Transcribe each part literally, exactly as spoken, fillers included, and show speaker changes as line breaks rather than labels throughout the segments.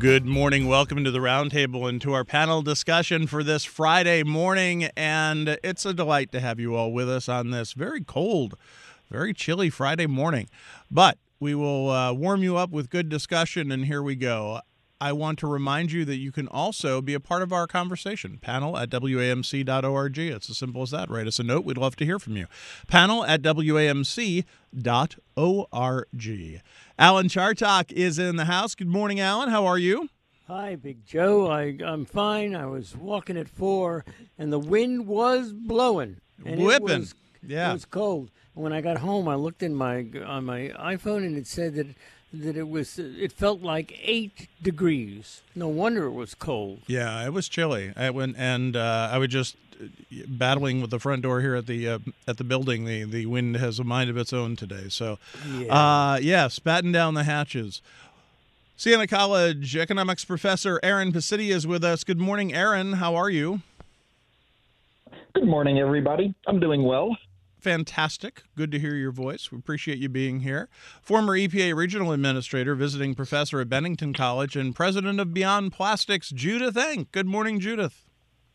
Good morning. Welcome to the Roundtable and to our panel discussion for this Friday morning. And it's a delight to have you all with us on this very cold, very chilly Friday morning. But we will uh, warm you up with good discussion, and here we go. I want to remind you that you can also be a part of our conversation. Panel at W A M C dot org. It's as simple as that. Write us a note. We'd love to hear from you. Panel at W A M C dot org. Alan Chartock is in the house. Good morning, Alan. How are you?
Hi, Big Joe. I, I'm fine. I was walking at four, and the wind was blowing. And
Whipping.
It was,
yeah.
It was cold. When I got home, I looked in my on my iPhone, and it said that that it was it felt like eight degrees. No wonder it was cold.
Yeah, it was chilly. I went and uh, I was just battling with the front door here at the uh, at the building. The the wind has a mind of its own today. So, yeah, uh, yes, batten down the hatches. Siena College economics professor Aaron Pisidia is with us. Good morning, Aaron. How are you?
Good morning, everybody. I'm doing well.
Fantastic. Good to hear your voice. We appreciate you being here. Former E P A Regional Administrator, visiting professor at Bennington College, and president of Beyond Plastics, Judith Enck. Good morning, Judith.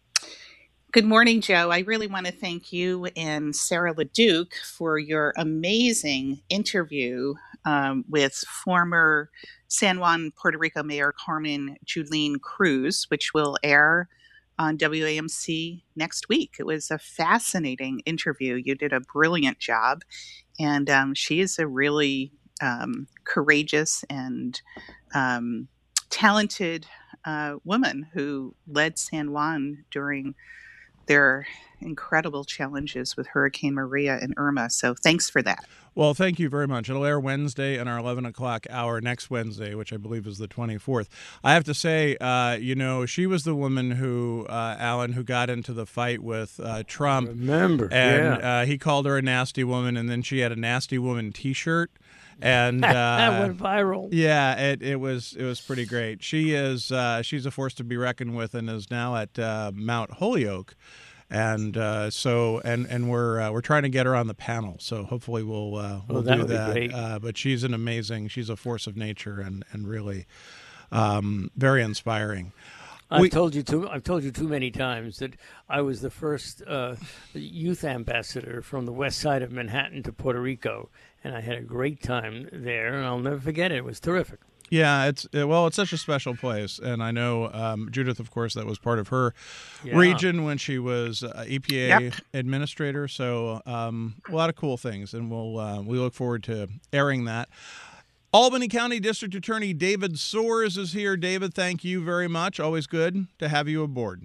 Good morning, Joe. I really want to thank you and Sarah LeDuc for your amazing interview um, with former San Juan, Puerto Rico Mayor Carmen Yulín Cruz, which will air on W A M C next week. It was a fascinating interview. You did a brilliant job, and um, she is a really um, courageous and um, talented uh, woman who led San Juan during their incredible challenges with Hurricane Maria and Irma. So thanks for that.
Well, thank you very much. It'll air Wednesday in our eleven o'clock hour next Wednesday, which I believe is the twenty-fourth. I have to say, uh, you know, she was the woman who, uh, Alan, who got into the fight with uh, Trump.
Remember,
and
yeah.
uh, he called her a nasty woman, and then she had a nasty woman T-shirt. And uh,
that went viral.
Yeah, it, it was it was pretty great. She is uh, she's a force to be reckoned with, and is now at uh, Mount Holyoke. And uh, so, and and we're uh, we're trying to get her on the panel. So hopefully we'll uh, we'll
oh, that
do
would
that.
Be great.
Uh, but she's an amazing. She's a force of nature, and and really um, very inspiring.
I've
we,
told you too. I've told you too many times that I was the first uh, youth ambassador from the west side of Manhattan to Puerto Rico, and I had a great time there, and I'll never forget it. It was terrific.
Yeah, it's well, it's such a special place, and I know um, Judith, of course, that was part of her
yeah.
region when she was uh, E P A
yep.
administrator. So um, a lot of cool things, and we'll uh, we look forward to airing that. Albany County District Attorney David Soares is here. David, thank you very much. Always good to have you aboard.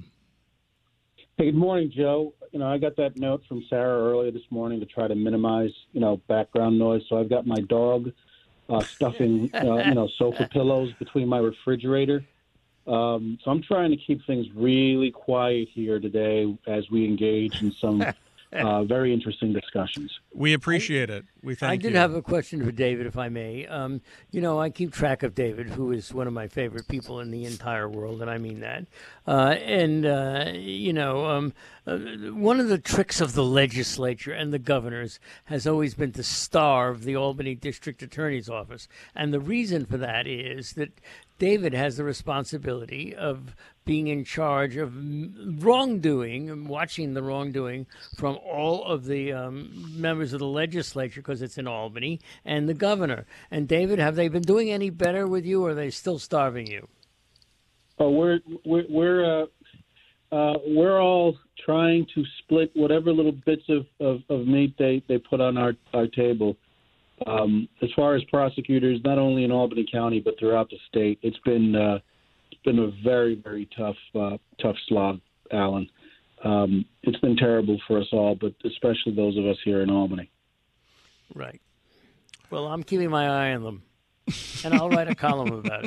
Hey, good morning, Joe. You know, I got that note from Sarah earlier this morning to try to minimize, you know, background noise. So I've got my dog uh, stuffing, uh, you know, sofa pillows between my refrigerator. Um, so I'm trying to keep things really quiet here today as we engage in some uh, very interesting discussions.
We appreciate it. We thank
I
you.
did have a question for David, if I may. Um, you know, I keep track of David, who is one of my favorite people in the entire world, and I mean that. Uh, and, uh, you know, um, uh, one of the tricks of the legislature and the governors has always been to starve the Albany District Attorney's Office. And the reason for that is that David has the responsibility of being in charge of wrongdoing and watching the wrongdoing from all of the um, members of the legislature, because it's in Albany, and the governor. And David, have they been doing any better with you, or are they still starving you?
Oh, we're we're we're uh, uh, we're all trying to split whatever little bits of, of, of meat they, they put on our, our table. Um, as far as prosecutors, not only in Albany County but throughout the state, it's been uh, it's been a very very tough uh, tough slog, Alan. Um, it's been terrible for us all, but especially those of us here in Albany.
Right. Well, I'm keeping my eye on them, and I'll write a column about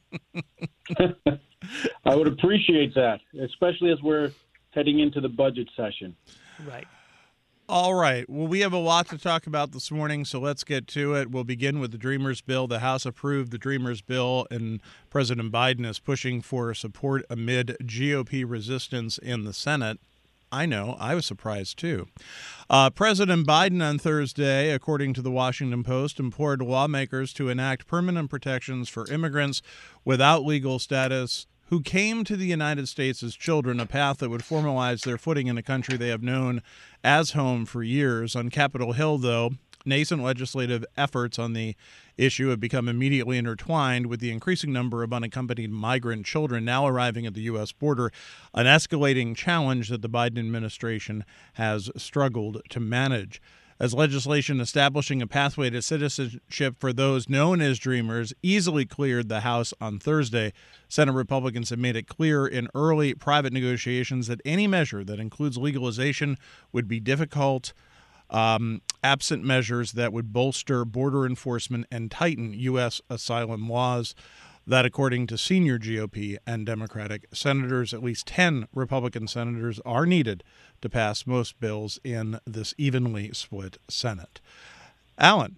it.
I would appreciate that, especially as we're heading into the budget session.
Right.
All right. Well, we have a lot to talk about this morning, so let's get to it. We'll begin with the Dreamers Bill. The House approved the Dreamers Bill, and President Biden is pushing for support amid G O P resistance in the Senate. I know. I was surprised, too. Uh, President Biden on Thursday, according to the Washington Post, implored lawmakers to enact permanent protections for immigrants without legal status who came to the United States as children, a path that would formalize their footing in a country they have known as home for years. On Capitol Hill, though, nascent legislative efforts on the issue have become immediately intertwined with the increasing number of unaccompanied migrant children now arriving at the U S border, an escalating challenge that the Biden administration has struggled to manage. As legislation establishing a pathway to citizenship for those known as Dreamers easily cleared the House on Thursday, Senate Republicans have made it clear in early private negotiations that any measure that includes legalization would be difficult, Um, absent measures that would bolster border enforcement and tighten U S asylum laws. That, according to senior G O P and Democratic senators, at least ten Republican senators are needed to pass most bills in this evenly split Senate. Alan.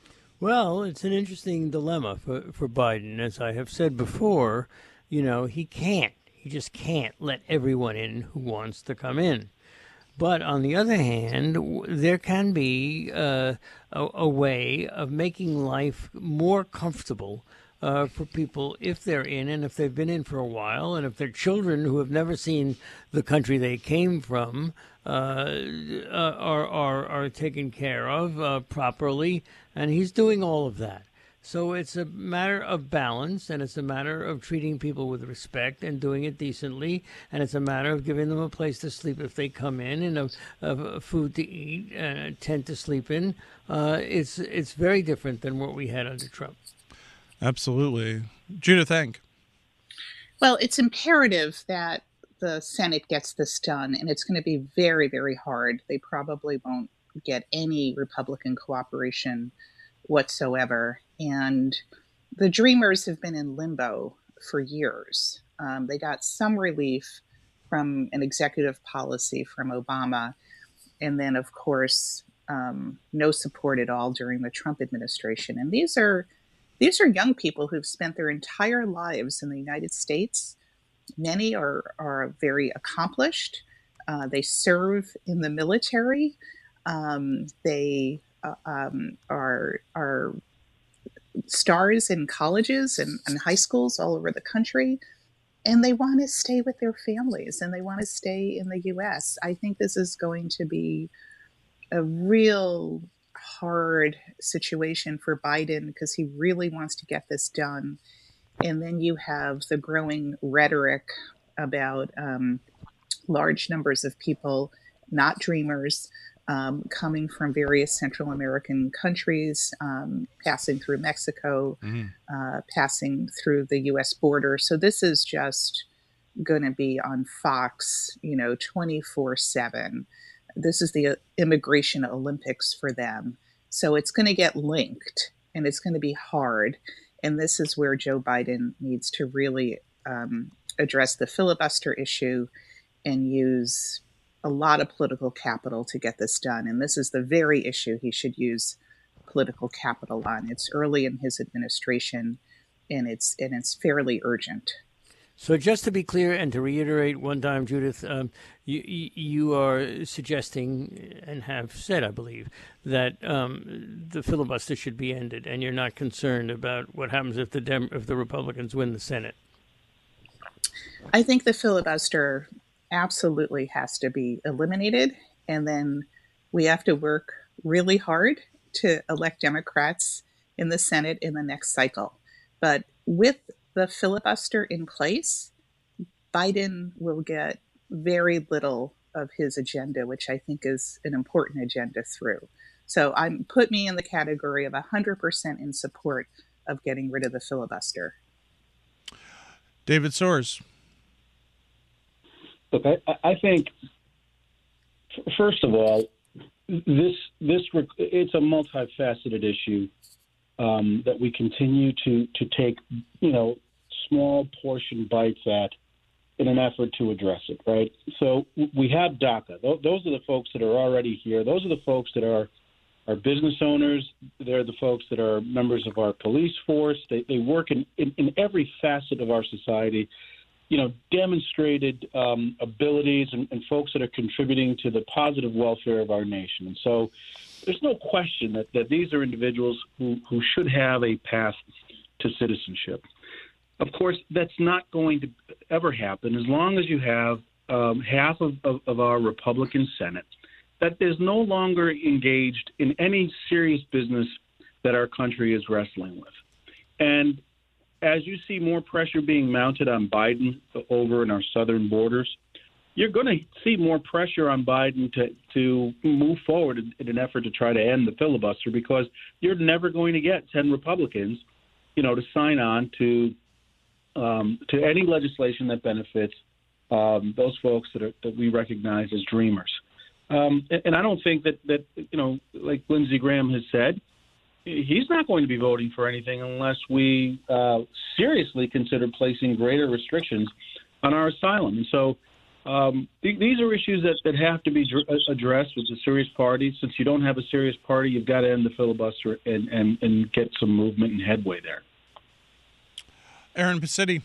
Well, it's an interesting dilemma for, for Biden. As I have said before, you know, he can't. He just can't let everyone in who wants to come in. But on the other hand, there can be uh, a, a way of making life more comfortable uh, for people if they're in and if they've been in for a while, and if they're children who have never seen the country they came from uh, are, are, are taken care of uh, properly. And he's doing all of that. So it's a matter of balance, and it's a matter of treating people with respect and doing it decently, and it's a matter of giving them a place to sleep if they come in, and a, a food to eat, and a tent to sleep in. Uh, it's it's very different than what we had under Trump.
Absolutely. Judith Enck.
Well, it's imperative that the Senate gets this done, and it's going to be very, very hard. They probably won't get any Republican cooperation whatsoever. And the Dreamers have been in limbo for years. Um, they got some relief from an executive policy from Obama. And then, of course, um, no support at all during the Trump administration. And these are these are young people who've spent their entire lives in the United States. Many are, are very accomplished. Uh, they serve in the military. Um, they uh, um, are are stars in colleges and, and high schools all over the country, and they want to stay with their families and they want to stay in the U S. I think this is going to be a real hard situation for Biden because he really wants to get this done. And then you have the growing rhetoric about um, large numbers of people, not Dreamers, Um, coming from various Central American countries, um, passing through Mexico, mm-hmm. uh, passing through the U S border. So this is just going to be on Fox, you know, twenty-four seven. This is the immigration Olympics for them. So it's going to get linked, and it's going to be hard. And this is where Joe Biden needs to really um, address the filibuster issue and use a lot of political capital to get this done. And this is the very issue he should use political capital on. It's early in his administration, and it's and it's fairly urgent.
So just to be clear and to reiterate one time, Judith, um, you, you are suggesting and have said, I believe, that um, the filibuster should be ended, and you're not concerned about what happens if the Dem- if the Republicans win the Senate.
I think the filibuster absolutely has to be eliminated, and then we have to work really hard to elect Democrats in the Senate in the next cycle. But with the filibuster in place, Biden will get very little of his agenda, which I think is an important agenda through. So I'm put me in the category of one hundred percent in support of getting rid of the filibuster.
David Soares.
Look, I, I think, first of all, this this it's a multifaceted issue um, that we continue to to take, you know, small portion bites at in an effort to address it, right? So we have DACA. Those are the folks that are already here. Those are the folks that are are business owners. They're the folks that are members of our police force. They they work in, in, in every facet of our society. you know, demonstrated um, abilities and, and folks that are contributing to the positive welfare of our nation. And so there's no question that, that these are individuals who, who should have a path to citizenship. Of course, that's not going to ever happen as long as you have um, half of, of, of our Republican Senate that is no longer engaged in any serious business that our country is wrestling with. And as you see more pressure being mounted on Biden over in our southern borders, you're going to see more pressure on Biden to, to move forward in, in an effort to try to end the filibuster, because you're never going to get ten Republicans, you know, to sign on to um, to any legislation that benefits um, those folks that, are, that we recognize as dreamers. Um, and, and I don't think that, that, you know, like Lindsey Graham has said, he's not going to be voting for anything unless we uh, seriously consider placing greater restrictions on our asylum. And so um, th- these are issues that, that have to be dr- addressed with the serious parties. Since you don't have a serious party, you've got to end the filibuster and, and, and get some movement and headway there.
Aaron Pacitti.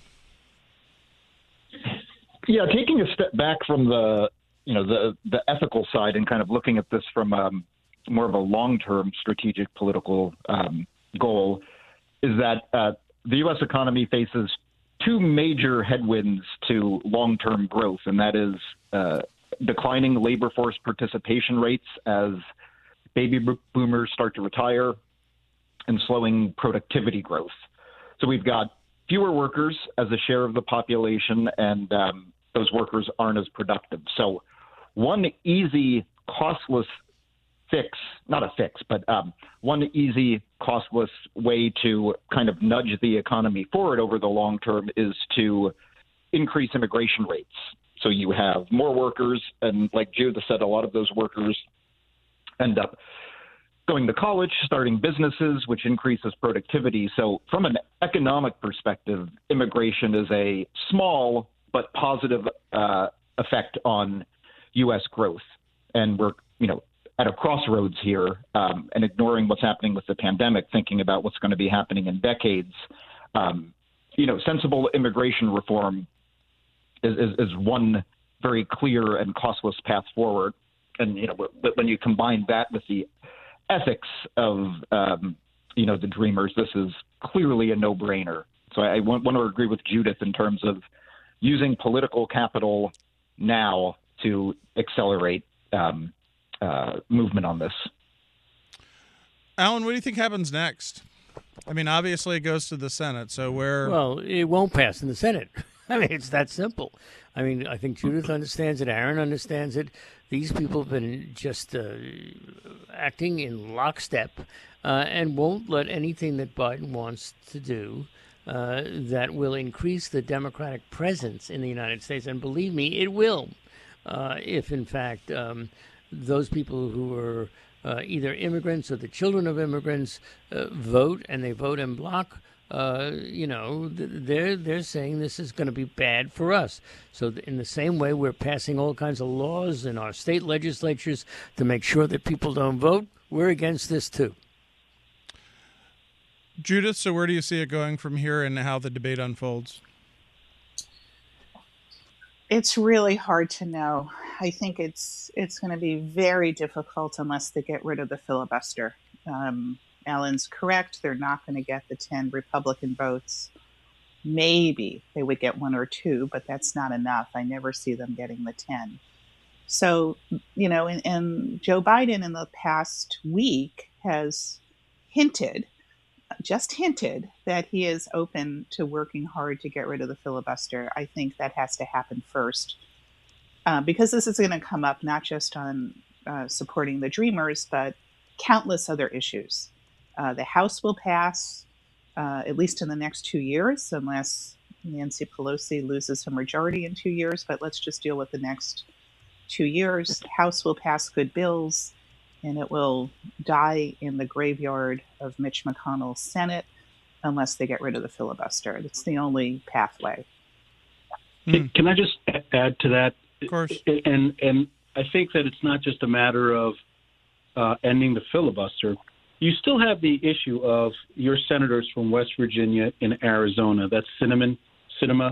Yeah, taking a step back from the, you know, the, the ethical side and kind of looking at this from um, more of a long-term strategic political um, goal, is that uh, the U S economy faces two major headwinds to long-term growth, and that is uh, declining labor force participation rates as baby boomers start to retire, and slowing productivity growth. So we've got fewer workers as a share of the population, and um, those workers aren't as productive. So one easy, costless fix, not a fix, but um, one easy, costless way to kind of nudge the economy forward over the long term is to increase immigration rates. So you have more workers, and like Judith said, a lot of those workers end up going to college, starting businesses, which increases productivity. So from an economic perspective, immigration is a small but positive uh, effect on U S growth. And we're, you know, at a crossroads here, um, and ignoring what's happening with the pandemic, thinking about what's going to be happening in decades. Um, you know, sensible immigration reform is, is, is one very clear and costless path forward. And, you know, but when you combine that with the ethics of, um, you know, the dreamers, this is clearly a no-brainer. So I, I want, want to agree with Judith in terms of using political capital now to accelerate um, uh, movement on this.
Alan, what do you think happens next? I mean, obviously it goes to the Senate, so where...
Well, it won't pass in the Senate. I mean, it's that simple. I mean, I think Judith understands it. Aaron understands it. These people have been just uh, acting in lockstep uh, and won't let anything that Biden wants to do uh, that will increase the Democratic presence in the United States. And believe me, it will, uh, if in fact um, those people who are uh, either immigrants or the children of immigrants uh, vote, and they vote en bloc. Uh, you know, they're they're saying this is going to be bad for us. So in the same way, we're passing all kinds of laws in our state legislatures to make sure that people don't vote. We're against this too.
Judith, so where do you see it going from here and how the debate unfolds?
It's really hard to know. I think it's it's going to be very difficult unless they get rid of the filibuster. Um, Alan's correct. They're not going to get the ten Republican votes. Maybe they would get one or two, but that's not enough. I never see them getting the ten. So, you know, and, and Joe Biden in the past week has hinted, just hinted, that he is open to working hard to get rid of the filibuster. I think that has to happen first, uh, because this is going to come up not just on uh, supporting the Dreamers, but countless other issues. Uh, the House will pass, uh, at least in the next two years, unless Nancy Pelosi loses her majority in two years. But let's just deal with the next two years. House will pass good bills, and it will die in the graveyard of Mitch McConnell's Senate unless they get rid of the filibuster. It's the only pathway.
Hmm.
Can I just add to that?
Of course.
And, and I think that it's not just a matter of uh, ending the filibuster. You still have the issue of your senators from West Virginia and Arizona, that's Cinnamon, Sinema,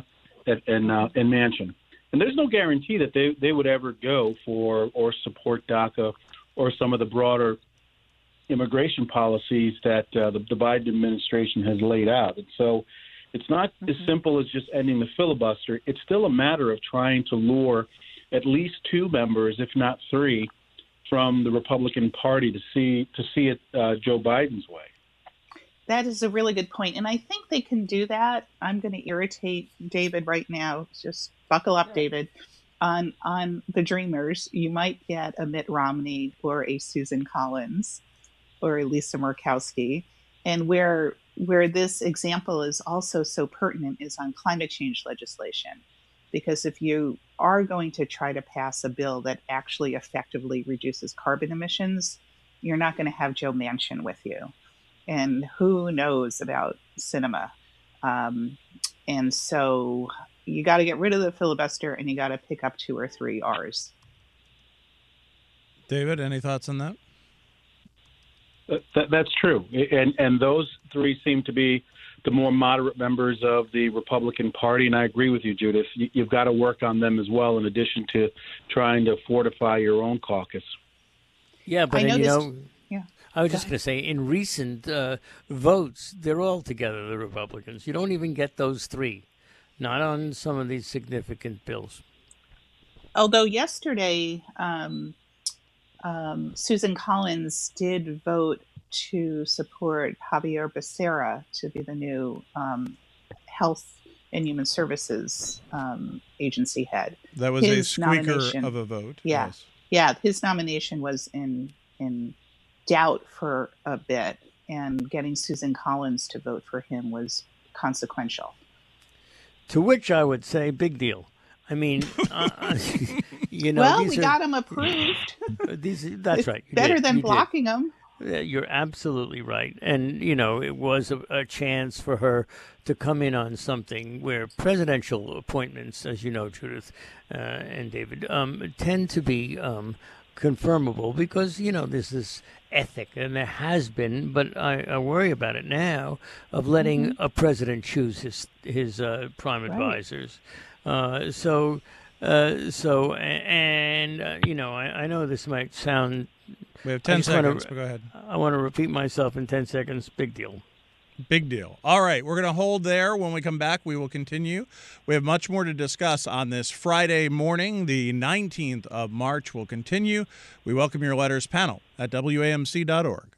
and uh, and Manchin. And there's no guarantee that they, they would ever go for or support DACA or some of the broader immigration policies that uh, the, the Biden administration has laid out. And so it's not mm-hmm. as simple as just ending the filibuster. It's still a matter of trying to lure at least two members, if not three, from the Republican Party to see to see it uh, Joe Biden's way.
That is a really good point. And I think they can do that. I'm going to irritate David right now. Just buckle up, David. On on the Dreamers, you might get a Mitt Romney or a Susan Collins or a Lisa Murkowski. And where where this example is also so pertinent is on climate change legislation. Because if you are going to try to pass a bill that actually effectively reduces carbon emissions, you're not going to have Joe Manchin with you. And who knows about cinema. Um, and so you got to get rid of the filibuster and you got to pick up two or three R's.
David, any thoughts on that?
Uh, that that's true. And, and those three seem to be the more moderate members of the Republican Party. And I agree with you, Judith. You, you've got to work on them as well, in addition to trying to fortify your own caucus.
Yeah, but
I know
and, you
this-
know,
Yeah.
I was just going to say, in recent uh, votes, they're all together, the Republicans. You don't even get those three, not on some of these significant bills.
Although yesterday, um, um, Susan Collins did vote to support Javier Becerra to be the new um, Health and Human Services um, agency head.
That was
His
a squeaker
nomination-
of a vote.
Yeah.
Yes.
Yeah, his nomination was in in doubt for a bit, and getting Susan Collins to vote for him was consequential.
To which I would say, big deal. I mean, uh, you know,
well,
these
we
are,
got him approved.
these. That's
It's
right. You
better
did.
than
You did.
blocking him.
Yeah, you're absolutely right. And, you know, it was a, a chance for her to come in on something where presidential appointments, as you know, Judith uh, and David, um, tend to be um, confirmable because, you know, there's this ethic, and there has been, but I, I worry about it now, of letting mm-hmm. a president choose his, his uh, prime
Right.
advisors. Uh, so, uh, so, and, uh, you know, I, I know this might sound...
We have ten
just wanna-
seconds, but go ahead.
I want to repeat myself in ten seconds. Big deal.
Big deal. All right, we're going to hold there. When we come back, we will continue. We have much more to discuss on this Friday morning, the nineteenth of March. We'll continue. We welcome your letters panel at W A M C dot org.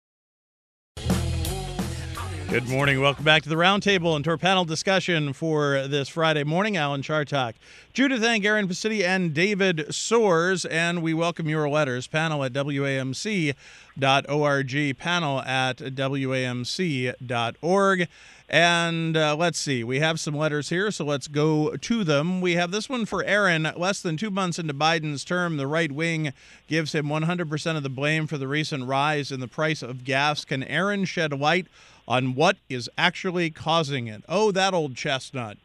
Good morning. Welcome back to the Roundtable and to our panel discussion for this Friday morning. Alan Chartok, Judith Angaran Pacitti, and David Soares. And we welcome your letters. Panel at W A M C dot org. Panel at W A M C dot org. And uh, let's see. We have some letters here, so let's go to them. We have this one for Aaron. Less than two months into Biden's term, the right wing gives him one hundred percent of the blame for the recent rise in the price of gas. Can Aaron shed light on what is actually causing it? Oh, that old chestnut.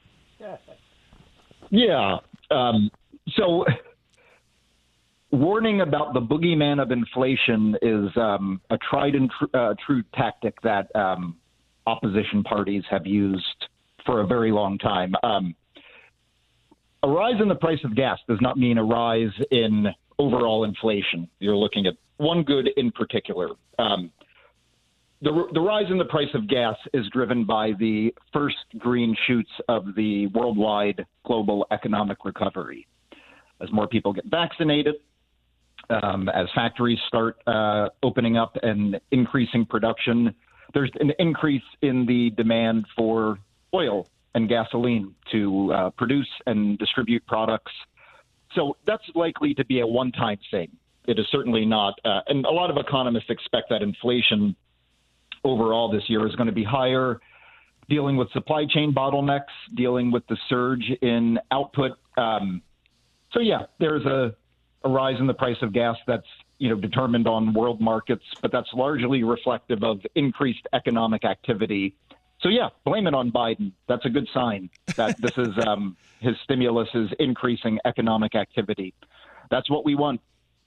Yeah. Um, so warning about the boogeyman of inflation is um, a tried and tr- uh, true tactic that um, opposition parties have used for a very long time. Um, a rise in the price of gas does not mean a rise in overall inflation. You're looking at one good in particular. Um, The, the rise in the price of gas is driven by the first green shoots of the worldwide global economic recovery. As more people get vaccinated, um, as factories start uh, opening up and increasing production, there's an increase in the demand for oil and gasoline to uh, produce and distribute products. So that's likely to be a one-time thing. It is certainly not. Uh, and a lot of economists expect that inflation overall this year is going to be higher, dealing with supply chain bottlenecks, dealing with the surge in output. Um, so, yeah, there's a, a rise in the price of gas that's, you know, determined on world markets, but that's largely reflective of increased economic activity. So, yeah, blame it on Biden. That's a good sign that this is um, his stimulus is increasing economic activity. That's what we want.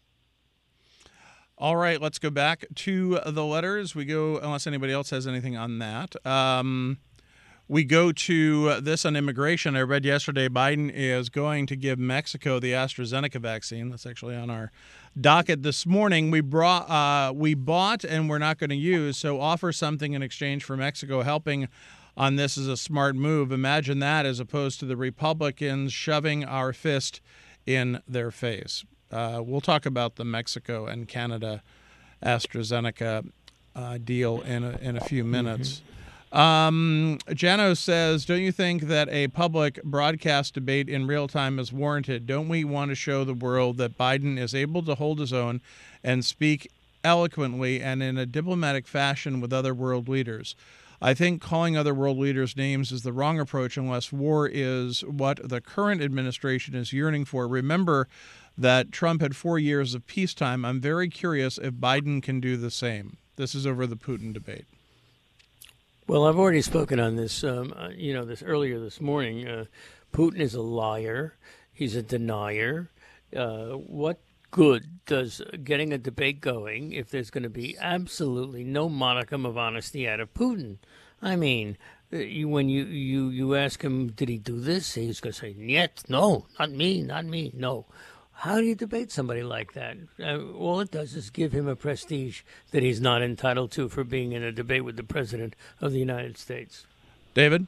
All right, let's go back to the letters. We go, unless anybody else has anything on that. Um, we go to this on immigration. I read yesterday Biden is going to give Mexico the AstraZeneca vaccine. That's actually on our docket this morning. We brought, uh, we bought, and we're not going to use. So offer something in exchange for Mexico helping on this is a smart move. Imagine that, as opposed to the Republicans shoving our fist in their face. Uh, we'll talk about the Mexico and Canada AstraZeneca uh, deal in a, in a few minutes. Mm-hmm. Um, Jano says, don't you think that a public broadcast debate in real time is warranted? Don't we want to show the world that Biden is able to hold his own and speak eloquently and in a diplomatic fashion with other world leaders? I think calling other world leaders names is the wrong approach unless war is what the current administration is yearning for. Remember that Trump had four years of peacetime. I'm very curious if Biden can do the same. This is over the Putin debate.
Well, I've already spoken on this, um, uh, you know, this earlier this morning. Uh, Putin is a liar. He's a denier. Uh, what good does getting a debate going if there's going to be absolutely no modicum of honesty out of Putin? I mean, uh, you, when you, you, you ask him, did he do this? He's going to say, "Niet, no, not me, not me, no." How do you debate somebody like that? Uh, all it does is give him a prestige that he's not entitled to for being in a debate with the President of the United States.
David?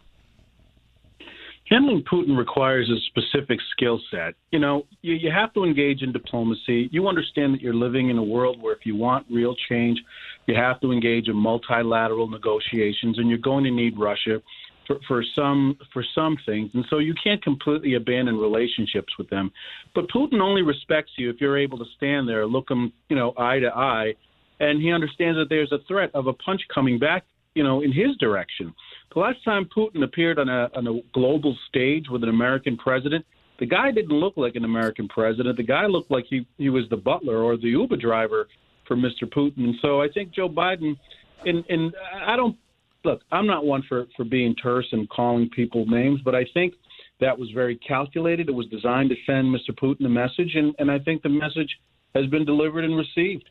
Handling Putin requires a specific skill set. You know, you, you have to engage in diplomacy. You understand that you're living in a world where if you want real change, you have to engage in multilateral negotiations, and you're going to need Russia For, for some for some things, and so you can't completely abandon relationships with them. But Putin only respects you if you're able to stand there, look him, you know, eye to eye, and he understands that there's a threat of a punch coming back, you know, in his direction. The last time Putin appeared on a on a global stage with an American president, the guy didn't look like an American president. The guy looked like he he was the butler or the Uber driver for Mister Putin. And so I think Joe Biden, and and I don't. Look, I'm not one for, for being terse and calling people names, but I think that was very calculated. It was designed to send Mister Putin a message, and, and I think the message has been delivered and received.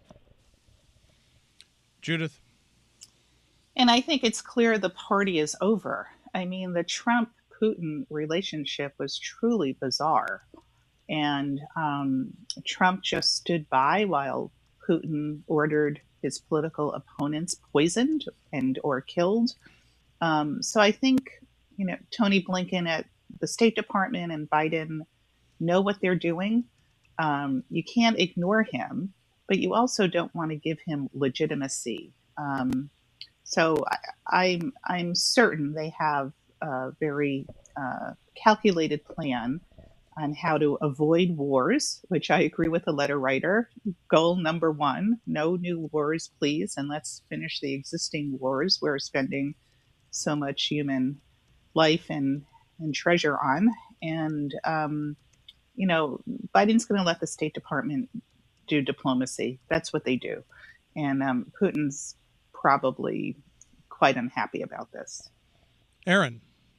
Judith?
And I think it's clear the party is over. I mean, the Trump-Putin relationship was truly bizarre. And um, Trump just stood by while Putin ordered his political opponents poisoned and or killed. Um, so I think, you know, Tony Blinken at the State Department and Biden know what they're doing. Um, you can't ignore him, but you also don't want to give him legitimacy. Um, so I, I'm I'm certain they have a very uh, calculated plan on how to avoid wars, which I agree with the letter writer. Goal number one, no new wars, please, and let's finish the existing wars we're spending so much human life and, and treasure on. And, um, you know, Biden's going to let the State Department do diplomacy. That's what they do. And um, Putin's probably quite unhappy about this.
Aaron?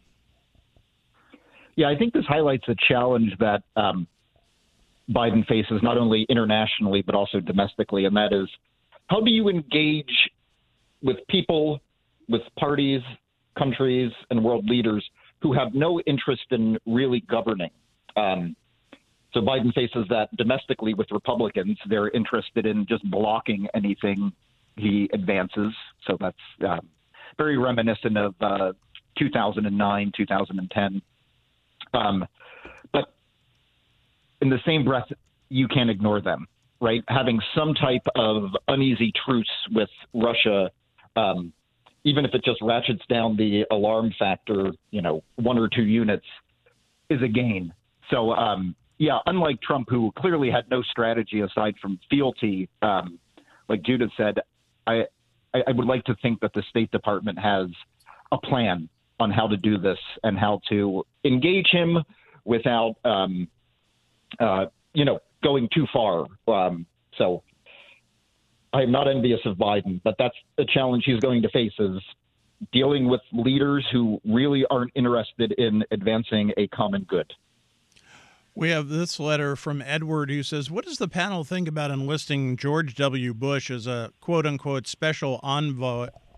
Yeah, I think this highlights a challenge that um, Biden faces not only internationally but also domestically, and that is, how do you engage with people, with parties, countries, and world leaders who have no interest in really governing? Um, so Biden faces that domestically with Republicans. They're interested in just blocking anything he advances. So that's uh, very reminiscent of uh, two thousand nine, two thousand ten. Um, but in the same breath, you can't ignore them, right? Having some type of uneasy truce with Russia, um, even if it just ratchets down the alarm factor, you know, one or two units, is a gain. So, um, yeah, unlike Trump, who clearly had no strategy aside from fealty, um, like Judith said, I, I would like to think that the State Department has a plan on how to do this and how to engage him without, um, uh, you know, going too far. Um, so I'm not envious of Biden, but that's the challenge he's going to face, is dealing with leaders who really aren't interested in advancing a common good.
We have this letter from Edward who says, what does the panel think about enlisting George W. Bush as a quote-unquote special envoy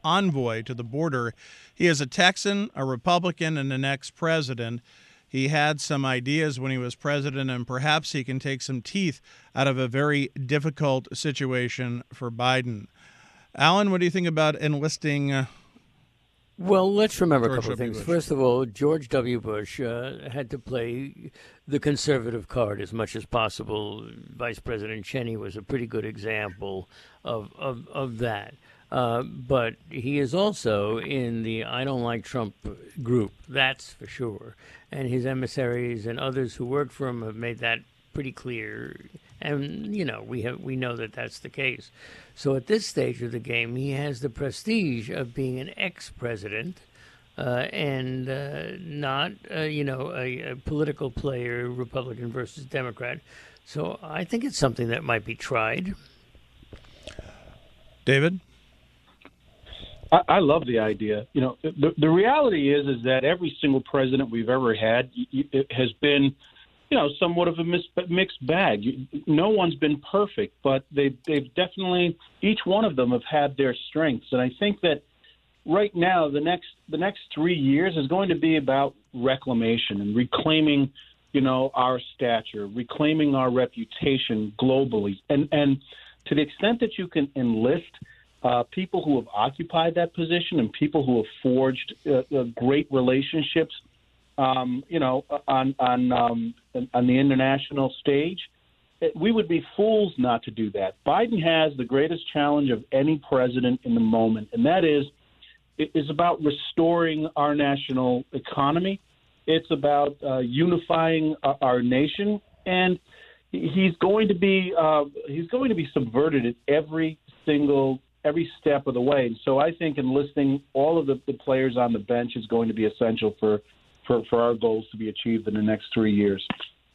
envoy to the border. He is a Texan, a Republican, and an ex-president. He had some ideas when he was president, and perhaps he can take some teeth out of a very difficult situation for Biden. Alan, what do you think about enlisting uh,
Well, let's remember
George
a couple of
W.
things.
Bush?
First of all, George W. Bush uh, had to play the conservative card as much as possible. Vice President Cheney was a pretty good example of, of, of that. Uh, but he is also in the I don't like Trump group, that's for sure. And his emissaries and others who work for him have made that pretty clear. And, you know, we have we know that that's the case. So at this stage of the game, he has the prestige of being an ex-president uh, and uh, not, uh, you know, a, a political player, Republican versus Democrat. So I think it's something that might be tried.
David?
I, I love the idea. You know, the, the reality is is that every single president we've ever had it has been, you know, somewhat of a mis- mixed bag. No one's been perfect, but they've, they've definitely, each one of them have had their strengths. And I think that right now, the next the next three years is going to be about reclamation and reclaiming, you know, our stature, reclaiming our reputation globally. And, and to the extent that you can enlist uh, people who have occupied that position and people who have forged uh, uh, great relationships, Um, you know, on on um, on the international stage, we would be fools not to do that. Biden has the greatest challenge of any president in the moment, and that is it is about restoring our national economy. It's about uh, unifying our, our nation, and he's going to be uh, he's going to be subverted at every single every step of the way. And so I think enlisting all of the, the players on the bench is going to be essential for. For, for our goals to be achieved in the next three years.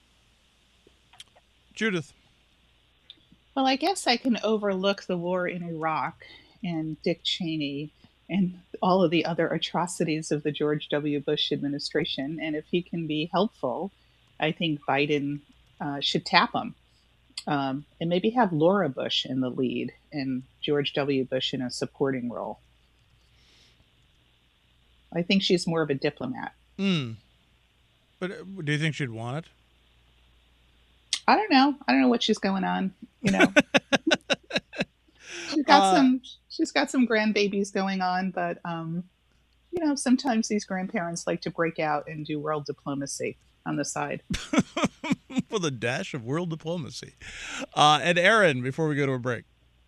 Judith?
Well, I guess I can overlook the war in Iraq and Dick Cheney and all of the other atrocities of the George W. Bush administration. And if he can be helpful, I think Biden uh, should tap him um, and maybe have Laura Bush in the lead and George W. Bush in a supporting role. I think she's more of a diplomat.
Mm. But uh, do you think she'd want it?
I don't know. I don't know what she's going on. You know, she's got uh, some. She's got some grandbabies going on, but um, you know, sometimes these grandparents like to break out and do world diplomacy on the side.
With a dash of world diplomacy. Uh, and Aaron, before we go to a break,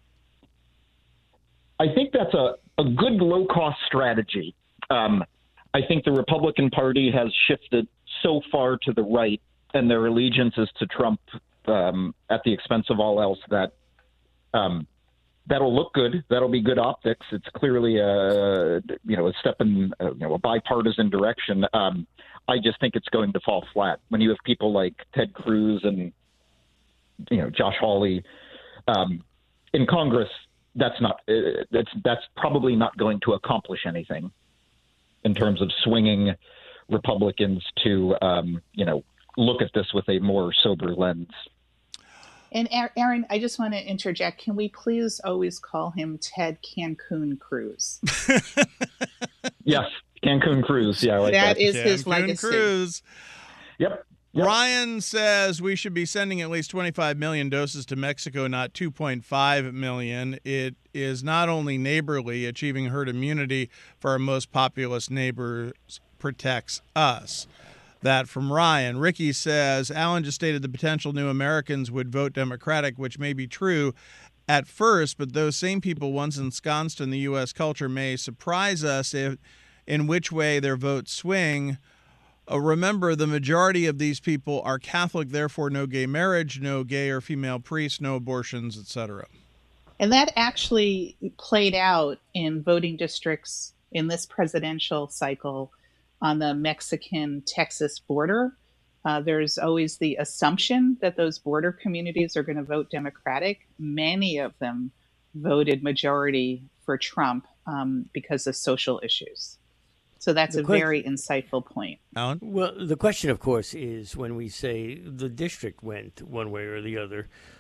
I think that's a, a good low cost strategy. Um, I think the Republican Party has shifted so far to the right and their allegiance is to Trump um, at the expense of all else that um, that'll look good. That'll be good optics. It's clearly a you know a step in uh, you know a bipartisan direction. Um, I just think it's going to fall flat when you have people like Ted Cruz and you know Josh Hawley um, in Congress. That's not uh, that's that's probably not going to accomplish anything in terms of swinging Republicans to, um, you know, look at this with a more sober lens.
And Aaron, I just want to interject. Can we please always call him Ted Cancun Cruz?
Yes, Cancun Cruz. Yeah, I like that.
That is
Cancun
his legacy.
Cruz.
Yep. Yep.
Ryan says we should be sending at least twenty-five million doses to Mexico, not two point five million. It is not only neighborly, achieving herd immunity for our most populous neighbors protects us. That from Ryan. Ricky says, Alan just stated the potential new Americans would vote Democratic, which may be true at first, but those same people once ensconced in the U S culture may surprise us if, in which way their votes swing. Uh, remember, the majority of these people are Catholic, therefore no gay marriage, no gay or female priests, no abortions, et cetera.
And that actually played out in voting districts in this presidential cycle on the Mexican-Texas border. Uh, there's always the assumption that those border communities are going to vote Democratic. Many of them voted majority for Trump um, because of social issues. So that's the a question, very insightful point.
Alan?
Well, the question, of course, is when we say the district went one way or the other,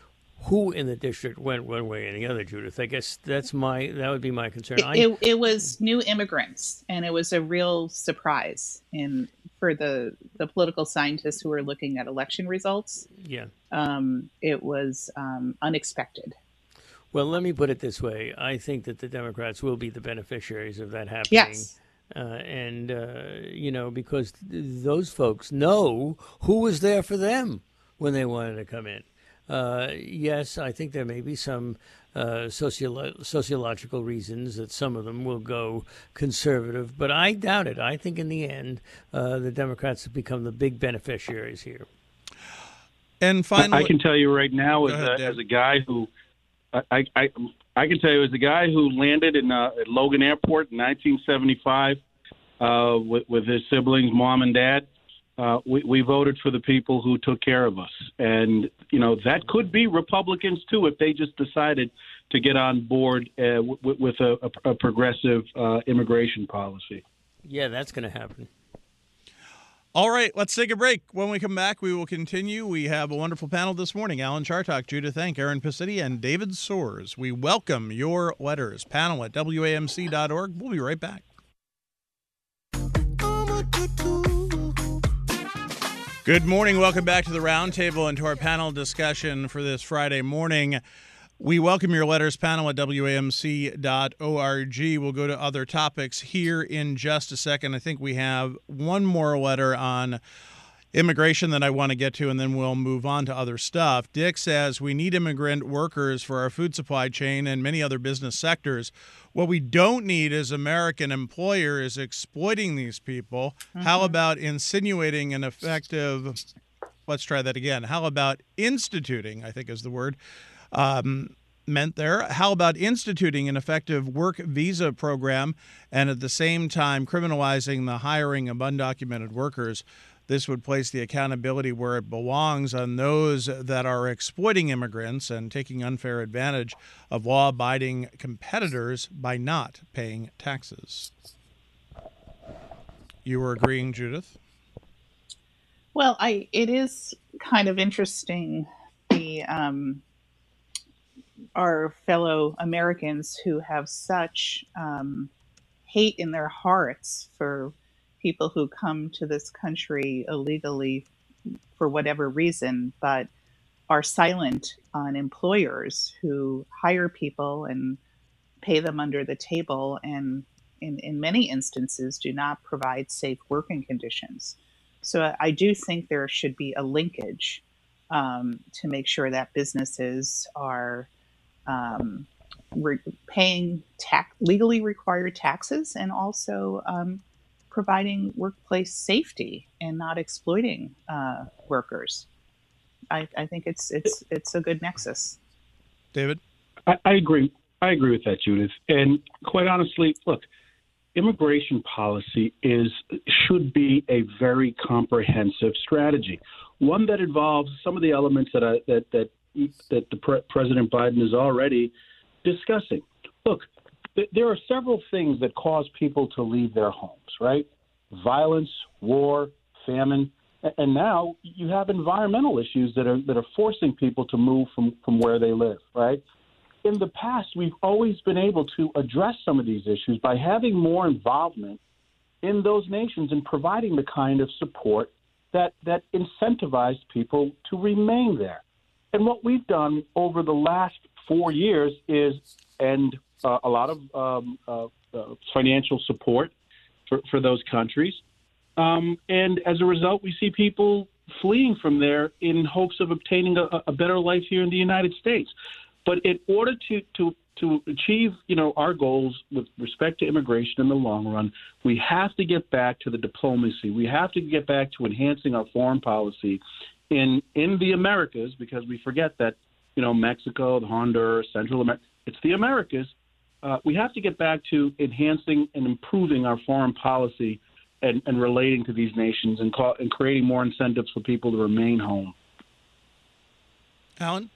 who in the district went one way or the other, Judith. I guess that's my that would be my concern.
It,
I,
it, it was new immigrants, and it was a real surprise in for the the political scientists who were looking at election results.
Yeah,
um, it was um, unexpected.
Well, let me put it this way: I think that the Democrats will be the beneficiaries of that happening.
Yes.
Uh, and, uh, you know, because th- those folks know who was there for them when they wanted to come in. Uh, yes, I think there may be some uh, sociolo- sociological reasons that some of them will go conservative, but I doubt it. I think in the end, uh, the Democrats have become the big beneficiaries here.
And finally,
I can tell you right now, as,
ahead,
a, as a guy who, I, I, I can tell you, as a guy who landed in uh, at Logan Airport in nineteen seventy-five uh, with, with his siblings, mom and dad, uh, we, we voted for the people who took care of us. And, you know, that could be Republicans, too, if they just decided to get on board uh, w- with a, a, a progressive uh, immigration policy.
Yeah, that's going to happen.
All right, let's take a break. When we come back, we will continue. We have a wonderful panel this morning. Alan Chartock, Judith Enck, Aaron Pacitti, and David Soers. We welcome your letters. Panel at W A M C dot org. We'll be right back. Good morning. Welcome back to the Roundtable and to our panel discussion for this Friday morning. We welcome your letters, panel at W A M C dot org. We'll go to other topics here in just a second. I think we have one more letter on immigration that I want to get to, and then we'll move on to other stuff. Dick says we need immigrant workers for our food supply chain and many other business sectors. What we don't need is American employers exploiting these people. Mm-hmm. How about insinuating an effective, let's try that again. How about instituting, I think is the word, Um, meant there. How about instituting an effective work visa program and at the same time criminalizing the hiring of undocumented workers? This would place the accountability where it belongs on those that are exploiting immigrants and taking unfair advantage of law-abiding competitors by not paying taxes. You were agreeing, Judith?
Well, I it is kind of interesting the um, our fellow Americans who have such um, hate in their hearts for people who come to this country illegally for whatever reason, but are silent on employers who hire people and pay them under the table and in, in many instances do not provide safe working conditions. So I do think there should be a linkage um, to make sure that businesses are um, re- paying tax- legally required taxes and also um, providing workplace safety and not exploiting uh, workers. I, I think it's it's it's a good nexus.
David?
I, I agree. I agree with that, Judith. And quite honestly, look, immigration policy is should be a very comprehensive strategy, one that involves some of the elements that I, that that that the pre- President Biden is already discussing. Look, th- there are several things that cause people to leave their homes, right? Violence, war, famine, and now you have environmental issues that are that are forcing people to move from, from where they live, right? In the past, we've always been able to address some of these issues by having more involvement in those nations and providing the kind of support that, that incentivized people to remain there. And what we've done over the last four years is end uh, a lot of um, uh, uh, financial support for, for those countries. Um, and as a result, we see people fleeing from there in hopes of obtaining a, a better life here in the United States. But in order to, to, to achieve, you know, our goals with respect to immigration in the long run, we have to get back to the diplomacy. We have to get back to enhancing our foreign policy in in the Americas, because we forget that, you know, Mexico, the Honduras, Central America, it's the Americas. Uh, we have to get back to enhancing and improving our foreign policy and, and relating to these nations and, call, and creating more incentives for people to remain home.
Alan?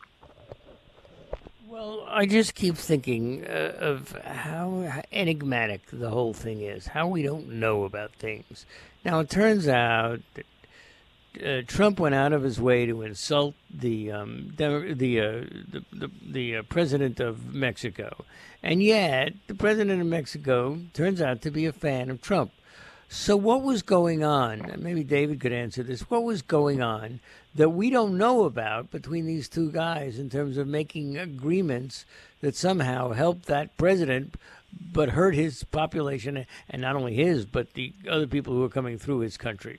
Well, I just keep thinking uh, of how enigmatic the whole thing is, how we don't know about things. Now, it turns out that uh, Trump went out of his way to insult the um, the the, uh, the the, the uh, president of Mexico, and yet the president of Mexico turns out to be a fan of Trump. So what was going on? Maybe David could answer this. What was going on that we don't know about between these two guys in terms of making agreements that somehow helped that president but hurt his population, and not only his, but the other people who are coming through his country?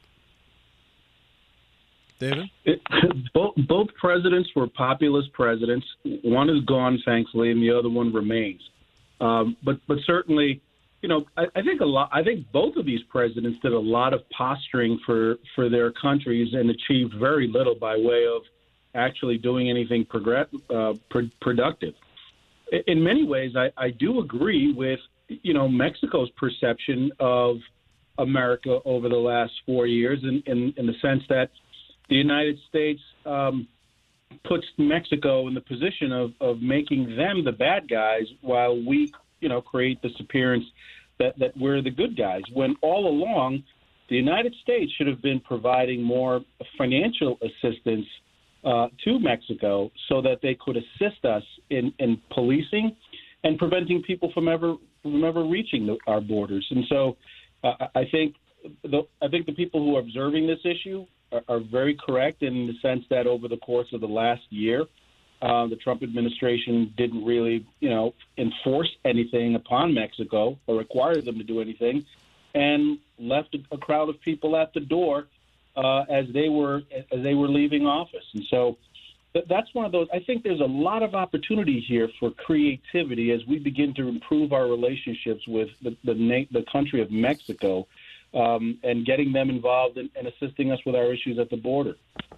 David?
It, both, both presidents were populist presidents. One is gone, thankfully, and the other one remains. Um, but but certainly, you know, I, I think a lot. I think both of these presidents did a lot of posturing for, for their countries and achieved very little by way of actually doing anything progress, uh, pr- productive. In many ways, I, I do agree with, you know, Mexico's perception of America over the last four years in, in, in the sense that the United States um, puts Mexico in the position of, of making them the bad guys while we, you know, create this appearance that, that we're the good guys, when all along the United States should have been providing more financial assistance Uh, to Mexico so that they could assist us in, in policing and preventing people from ever from ever reaching the, our borders. And so uh, I think the I think the people who are observing this issue are, are very correct in the sense that over the course of the last year, uh, the Trump administration didn't really, you know, enforce anything upon Mexico or require them to do anything, and left a, a crowd of people at the door Uh, as they were as they were leaving office. And so th- that's one of those. I think there's a lot of opportunity here for creativity as we begin to improve our relationships with the the, na- the country of Mexico, um, and getting them involved in, and assisting us with our issues at the border.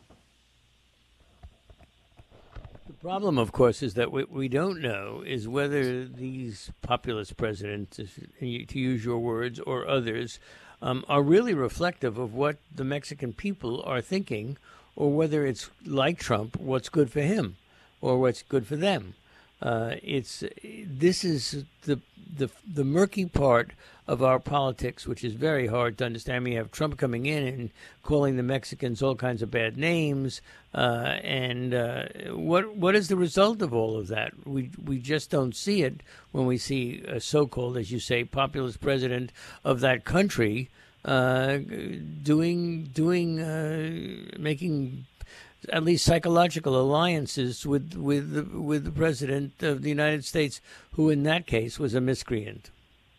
The problem, of course, is that what we don't know is whether these populist presidents, to use your words, or others, Um, are really reflective of what the Mexican people are thinking, or whether it's like Trump, what's good for him, or what's good for them. Uh, it's this is the the the murky part of our politics, which is very hard to understand. We have Trump coming in and calling the Mexicans all kinds of bad names, uh, and uh, what what is the result of all of that? We we just don't see it when we see a so-called, as you say, populist president of that country uh, doing doing uh, making at least psychological alliances with with the, with the president of the United States, who in that case was a miscreant.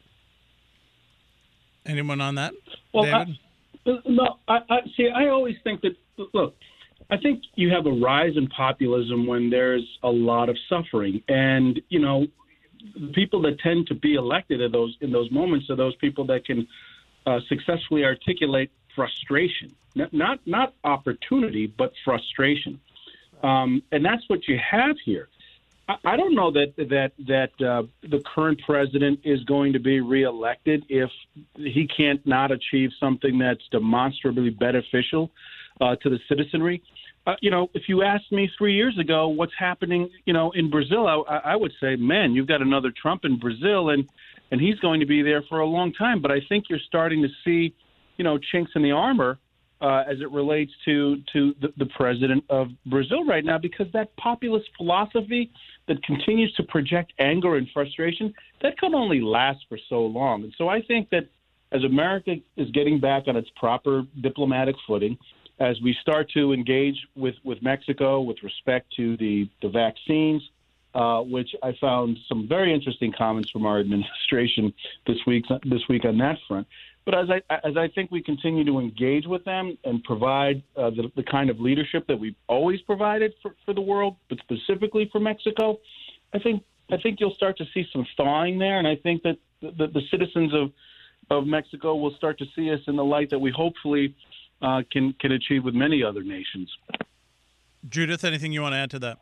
Anyone on that,
well,
David?
I, no, I, I see. I always think that, look, I think you have a rise in populism when there's a lot of suffering, and you know, the people that tend to be elected in those in those moments are those people that can uh, successfully articulate frustration, not not, not opportunity, but frustration, um, and that's what you have here. I, I don't know that that that uh, the current president is going to be reelected if he can't not achieve something that's demonstrably beneficial uh, to the citizenry. Uh, you know, if you asked me three years ago what's happening, you know, in Brazil, I, I would say, man, you've got another Trump in Brazil, and and he's going to be there for a long time. But I think you're starting to see, you know, chinks in the armor uh, as it relates to to the, the president of Brazil right now, because that populist philosophy that continues to project anger and frustration, that can only last for so long. And so I think that as America is getting back on its proper diplomatic footing, as we start to engage with, with Mexico with respect to the, the vaccines, uh, which I found some very interesting comments from our administration this week this week on that front. But as I as I think we continue to engage with them and provide uh, the, the kind of leadership that we've always provided for, for the world, but specifically for Mexico, I think I think you'll start to see some thawing there, and I think that the, the citizens of of Mexico will start to see us in the light that we hopefully uh, can can achieve with many other nations.
Judith, anything you want to add to that?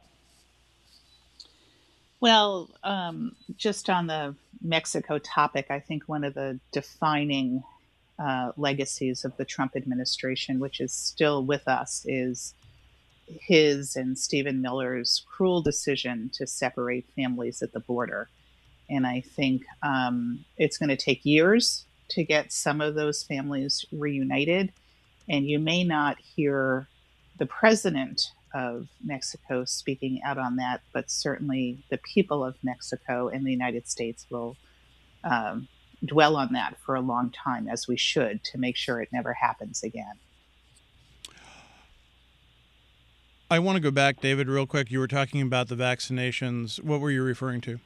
Well, um, just on the Mexico topic, I think one of the defining uh, legacies of the Trump administration, which is still with us, is his and Stephen Miller's cruel decision to separate families at the border. And I think um, it's going to take years to get some of those families reunited. And you may not hear the president of Mexico speaking out on that, but certainly the people of Mexico and the United States will um, dwell on that for a long time, as we should, to make sure it never happens again.
I want to go back, David, real quick. You were talking about the vaccinations. What were you referring to?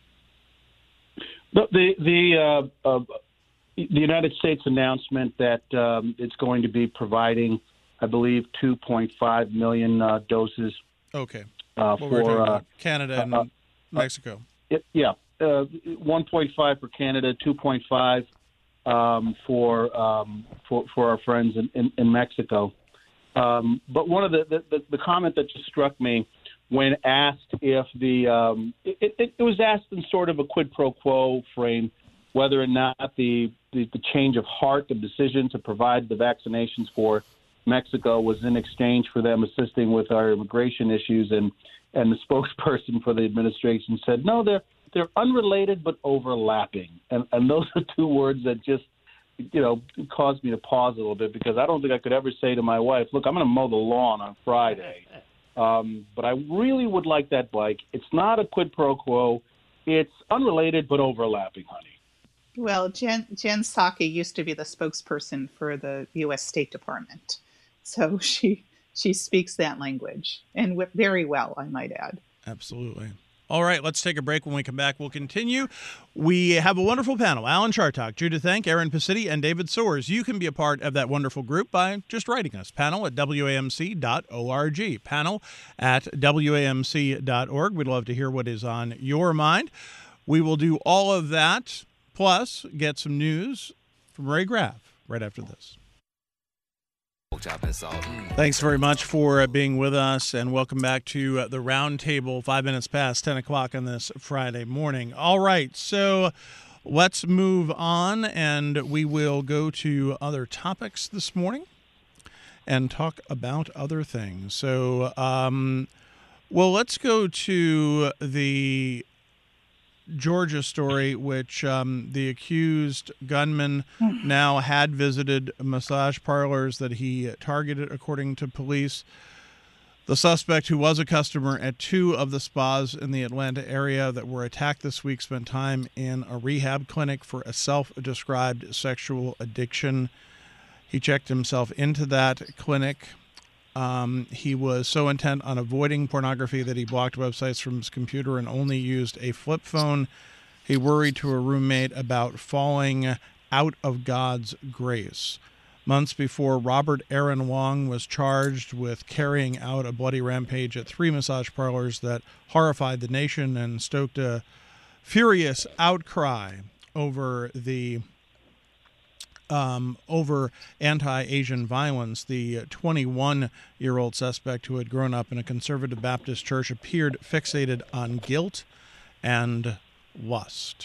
The the the, uh, uh, the United States announcement that um, it's going to be providing, I believe, two point five million uh, doses.
Okay.
Uh,
what we're
for
talking
uh,
about. Canada and
uh,
Mexico.
It, yeah, uh, one point five for Canada, two point five um, for um, for for our friends in, in, in Mexico. Um, but one of the, the the comment that just struck me when asked if the um, it, it, it was asked in sort of a quid pro quo frame whether or not the, the the change of heart, the decision to provide the vaccinations for Mexico was in exchange for them assisting with our immigration issues, and and the spokesperson for the administration said no, they're they're unrelated but overlapping, and and those are two words that just, you know, caused me to pause a little bit, because I don't think I could ever say to my wife, look, I'm going to mow the lawn on Friday, um, but I really would like that bike. It's not a quid pro quo. It's unrelated but overlapping, honey.
Well, Jen, Jen Psaki used to be the spokesperson for the U S State Department, so she she speaks that language, and w- very well, I might add.
Absolutely. All right, let's take a break. When we come back, we'll continue. We have a wonderful panel. Alan Chartock, Judith Enck, Aaron Pacitti, and David Soares. You can be a part of that wonderful group by just writing us. Panel at W A M C dot org. Panel at W A M C dot org. We'd love to hear what is on your mind. We will do all of that, plus get some news from Ray Graff right after this. Thanks very much for being with us, and welcome back to uh, the Roundtable, five minutes past ten o'clock on this Friday morning. All right, so let's move on, and we will go to other topics this morning and talk about other things. So, um, well, let's go to the Georgia story, which um, the accused gunman now had visited massage parlors that he targeted, according to police. The suspect, who was a customer at two of the spas in the Atlanta area that were attacked this week, spent time in a rehab clinic for a self-described sexual addiction. He checked himself into that clinic. Um, he was so intent on avoiding pornography that he blocked websites from his computer and only used a flip phone. He worried to a roommate about falling out of God's grace. Months before, Robert Aaron Wong was charged with carrying out a bloody rampage at three massage parlors that horrified the nation and stoked a furious outcry over the Um, over anti-Asian violence. The twenty-one-year-old suspect, who had grown up in a conservative Baptist church, appeared fixated on guilt and lust.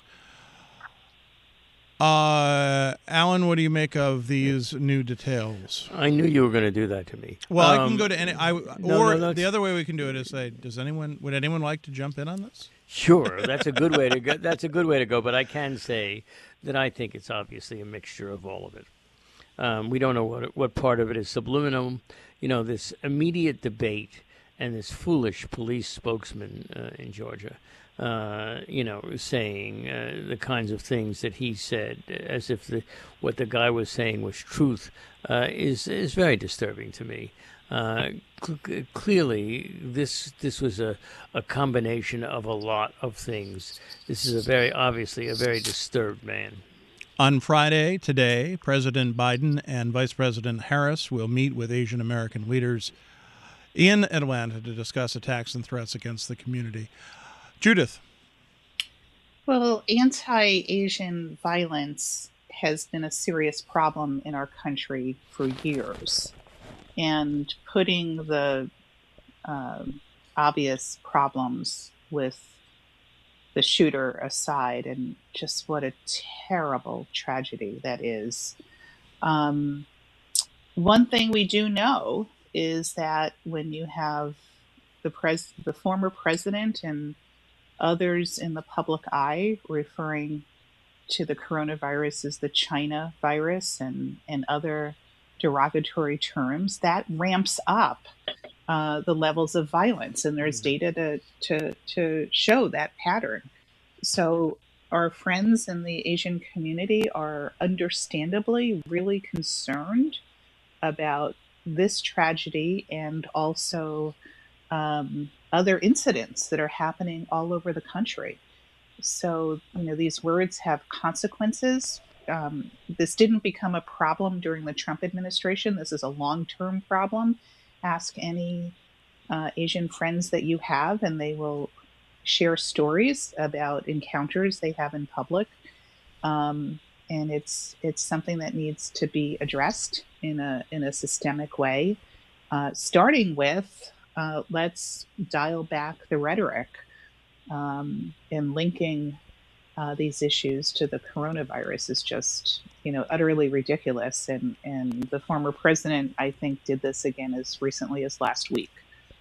Uh, Alan, what do you make of these new details?
I knew you were going to do that to me.
Well,
Um,
I can go to any. I
no,
or
no,
the other way we can do it is say, does anyone would anyone like to jump in on this?
Sure, that's a good way to go. That's a good way to go. But I can say that I think it's obviously a mixture of all of it. Um, we don't know what what part of it is subliminal. You know, this immediate debate and this foolish police spokesman uh, in Georgia, uh, you know, saying uh, the kinds of things that he said, as if the what the guy was saying was truth, uh, is is very disturbing to me. Uh, cl- clearly, this this was a, a combination of a lot of things. This is a very obviously a very disturbed man.
On Friday, today, President Biden and Vice President Harris will meet with Asian American leaders in Atlanta to discuss attacks and threats against the community. Judith.
Well, anti-Asian violence has been a serious problem in our country for years. And putting the um, obvious problems with the shooter aside, and just what a terrible tragedy that is. Um, one thing we do know is that when you have the pres- the former president and others in the public eye referring to the coronavirus as the China virus and, and other derogatory terms, that ramps up uh, the levels of violence. And there's data to, to, to show that pattern. So our friends in the Asian community are understandably really concerned about this tragedy and also um, other incidents that are happening all over the country. So, you know, these words have consequences. Um, this didn't become a problem during the Trump administration. This is a long-term problem. Ask any uh, Asian friends that you have, and they will share stories about encounters they have in public. Um, and it's it's something that needs to be addressed in a in a systemic way, uh, starting with uh, let's dial back the rhetoric um, and linking uh, these issues to the coronavirus is just, you know, utterly ridiculous. And, and the former president, I think, did this again as recently as last week.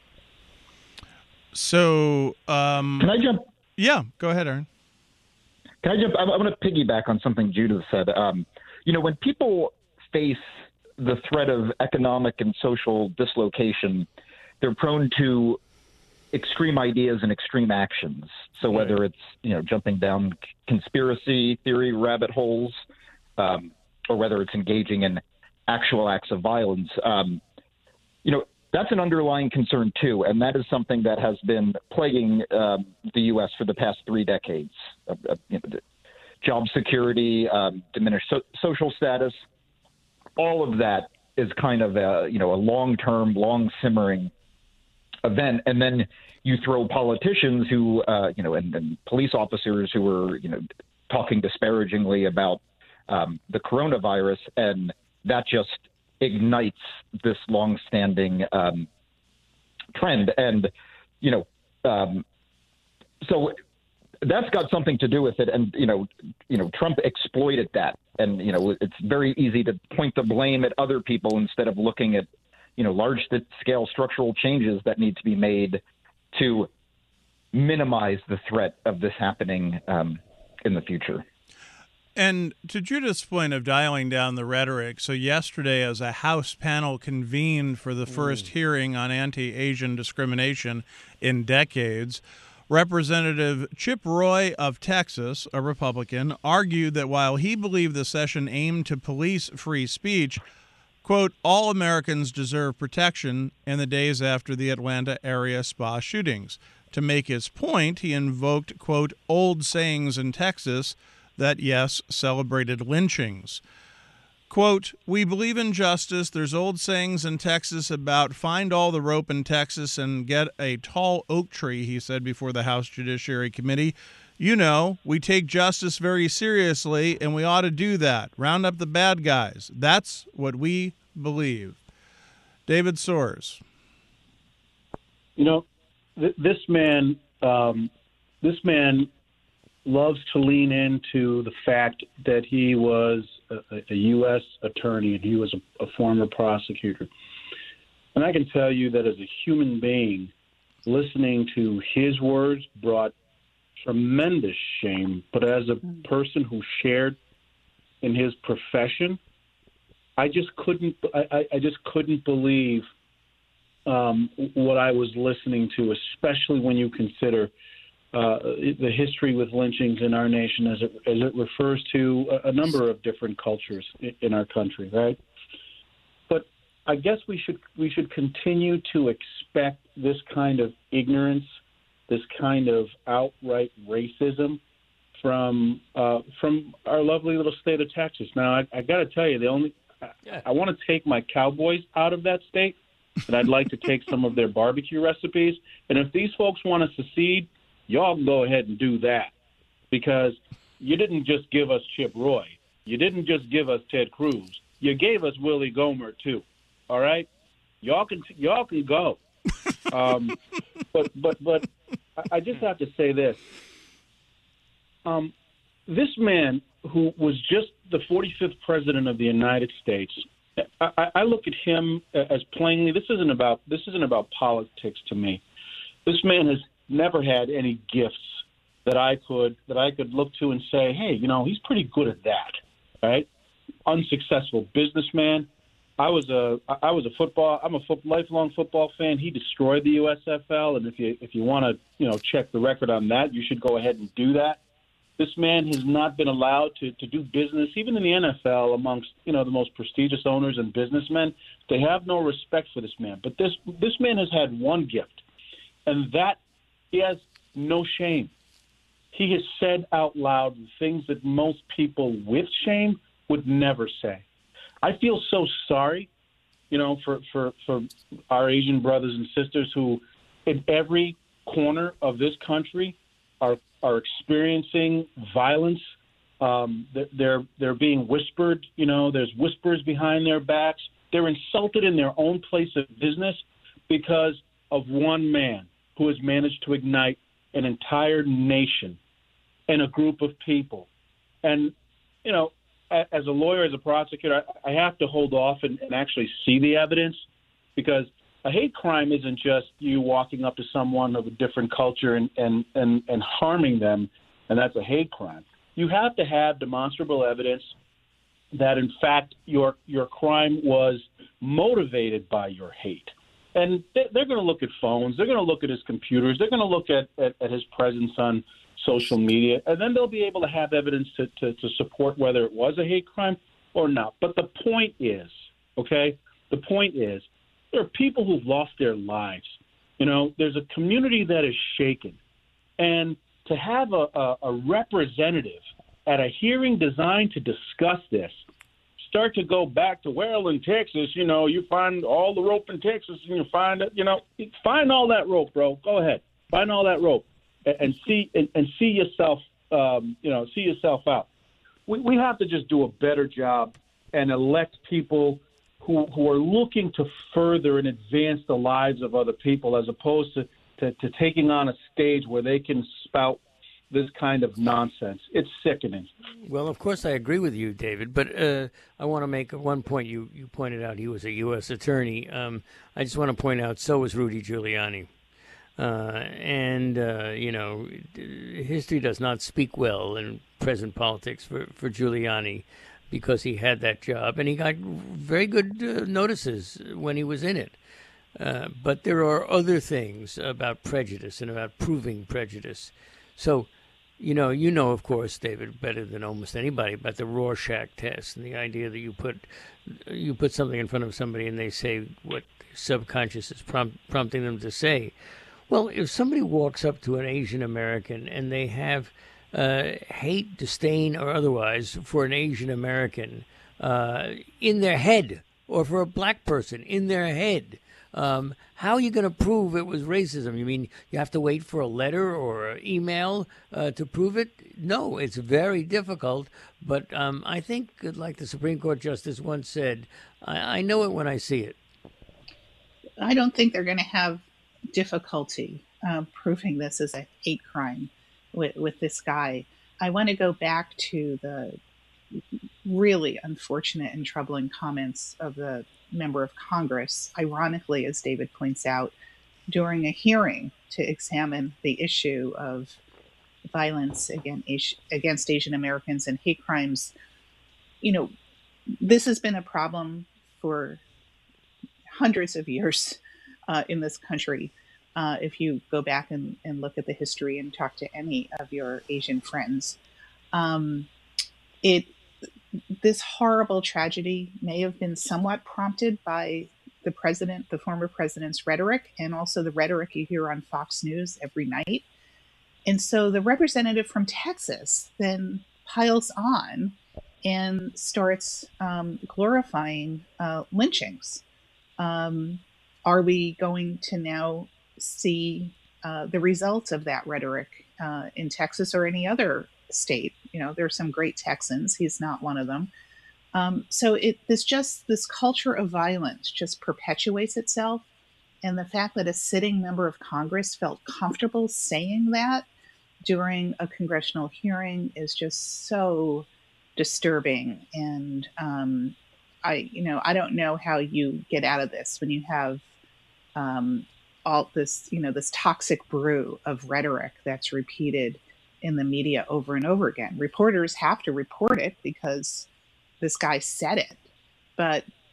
So, um,
Can I jump?
Yeah, go ahead, Aaron.
Can I jump? I, I want to piggyback on something Judith said. Um, you know, when people face the threat of economic and social dislocation, they're prone to extreme ideas and extreme actions. So whether it's, you know, jumping down conspiracy theory rabbit holes, um, or whether it's engaging in actual acts of violence, um, you know, that's an underlying concern too, and that is something that has been plaguing um, the U S for the past three decades. Uh, uh, you know, job security, um, diminished so- social status, all of that is kind of a, you know, a long-term, long-simmering event. And then you throw politicians who, uh, you know, and, and police officers who are, you know, talking disparagingly about um, the coronavirus, and that just ignites this long-standing um, trend. And, you know, um, so that's got something to do with it. And, you know, you know, Trump exploited that. And, you know, it's very easy to point the blame at other people instead of looking at, you know, large-scale structural changes that need to be made to minimize the threat of this happening um, in the future.
And to Judith's point of dialing down the rhetoric, so yesterday as a House panel convened for the first mm. hearing on anti-Asian discrimination in decades, Representative Chip Roy of Texas, a Republican, argued that while he believed the session aimed to police free speech, quote, all Americans deserve protection in the days after the Atlanta area spa shootings. To make his point, he invoked, quote, old sayings in Texas that, yes, celebrated lynchings. Quote, we believe in justice. There's old sayings in Texas about find all the rope in Texas and get a tall oak tree, he said before the House Judiciary Committee. You know, we take justice very seriously, and we ought to do that. Round up the bad guys. That's what we believe. David Soares.
You know, th- this man, um, this man loves to lean into the fact that he was a, a U S attorney and he was a, a former prosecutor. And I can tell you that as a human being, listening to his words brought tremendous shame. But as a person who shared in his profession, I just couldn't. I, I just couldn't believe um, what I was listening to, especially when you consider uh, the history with lynchings in our nation, as it as it refers to a, a number of different cultures in, in our country, right? But I guess we should we should continue to expect this kind of ignorance, this kind of outright racism from uh, from our lovely little state of Texas. Now, I, I got to tell you, the only I, I want to take my Cowboys out of that state, and I'd like to take some of their barbecue recipes. And if these folks want to secede, y'all can go ahead and do that, because you didn't just give us Chip Roy. You didn't just give us Ted Cruz. You gave us Willie Gomer too. All right, y'all can y'all can go. Um, but but but I just have to say this. Um, this man, who was just the forty-fifth president of the United States, I, I look at him as plainly. This isn't about this isn't about politics to me. This man has never had any gifts that I could that I could look to and say, hey, you know, he's pretty good at that, right? Unsuccessful businessman, I was a I was a football. I'm a foot, lifelong football fan. He destroyed the U S F L, and if you if you want to you know check the record on that, you should go ahead and do that. This man has not been allowed to, to do business, even in the N F L, amongst you know the most prestigious owners and businessmen. They have no respect for this man. But this this man has had one gift, and that he has no shame. He has said out loud things that most people with shame would never say. I feel so sorry, you know, for, for, for our Asian brothers and sisters who, in every corner of this country, are are experiencing violence. Um, they're they're being whispered. You know, there's whispers behind their backs. They're insulted in their own place of business because of one man who has managed to ignite an entire nation and a group of people. And you know, as a lawyer, as a prosecutor, I have to hold off and, and actually see the evidence, because a hate crime isn't just you walking up to someone of a different culture and, and, and, and harming them, and that's a hate crime. You have to have demonstrable evidence that, in fact, your your crime was motivated by your hate. And they, they're going to look at phones. They're going to look at his computers. They're going to look at, at, at his presence on social media, and then they'll be able to have evidence to, to, to support whether it was a hate crime or not. But the point is, okay, the point is there are people who've lost their lives. You know, there's a community that is shaken. And to have a, a, a representative at a hearing designed to discuss this start to go back to, well, in Texas, you know, you find all the rope in Texas and you find it, you know, find all that rope, bro. Go ahead. Find all that rope. And see and, and see yourself, um, you know, see yourself out. We we have to just do a better job and elect people who who are looking to further and advance the lives of other people, as opposed to, to, to taking on a stage where they can spout this kind of nonsense. It's sickening.
Well, of course, I agree with you, David, but uh, I want to make one point. You, you pointed out he was a U S attorney. Um, I just want to point out so was Rudy Giuliani. Uh, and, uh, you know, history does not speak well in present politics for, for Giuliani, because he had that job and he got very good uh, notices when he was in it. Uh, but there are other things about prejudice and about proving prejudice. So, you know, you know, of course, David, better than almost anybody about the Rorschach test and the idea that you put you put something in front of somebody and they say what their subconscious is prompt, prompting them to say. Well, if somebody walks up to an Asian American and they have uh, hate, disdain, or otherwise for an Asian American uh, in their head, or for a black person in their head, um, how are you going to prove it was racism? You mean you have to wait for a letter or an email uh, to prove it? No, it's very difficult. But um, I think, like the Supreme Court Justice once said, I, I know it when I see it.
I don't think they're going to have difficulty uh, proving this as a hate crime with, with this guy. I want to go back to the really unfortunate and troubling comments of the member of Congress, ironically, as David points out, during a hearing to examine the issue of violence against, against Asian Americans and hate crimes. You know, this has been a problem for hundreds of years Uh, in this country. Uh, if you go back and, and look at the history and talk to any of your Asian friends, um, it this horrible tragedy may have been somewhat prompted by the president, the former president's rhetoric, and also the rhetoric you hear on Fox News every night. And so the representative from Texas then piles on and starts um, glorifying uh, lynchings. Um, Are we going to now see uh, the results of that rhetoric uh, in Texas or any other state? You know, there are some great Texans. He's not one of them. Um, so it this just this culture of violence just perpetuates itself. And the fact that a sitting member of Congress felt comfortable saying that during a congressional hearing is just so disturbing. And um, I, you know, I don't know how you get out of this when you have Um, all this, you know, this toxic brew of rhetoric that's repeated in the media over and over again. Reporters have to report it because this guy said it. But,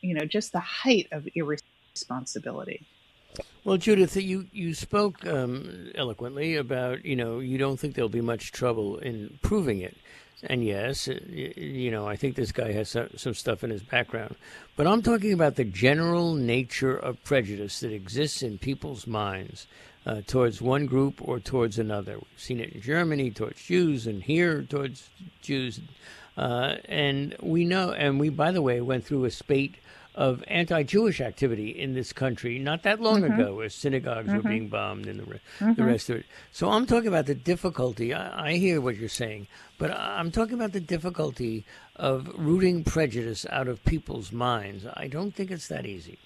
you know, just the height of irresponsibility.
Well, Judith, you, you spoke um, eloquently about, you know, you don't think there'll be much trouble in proving it. And yes, you know, I think this guy has some, some stuff in his background. But I'm talking about the general nature of prejudice that exists in people's minds uh, towards one group or towards another. We've seen it in Germany towards Jews, and here towards Jews. Uh, and we know, and we, by the way, went through a spate of anti-Jewish activity in this country not that long mm-hmm. ago, where synagogues mm-hmm. were being bombed and the, re- mm-hmm. the rest of it. So I'm talking about the difficulty. I, I hear what you're saying, but I'm talking about the difficulty of rooting prejudice out of people's minds. I don't think it's that easy.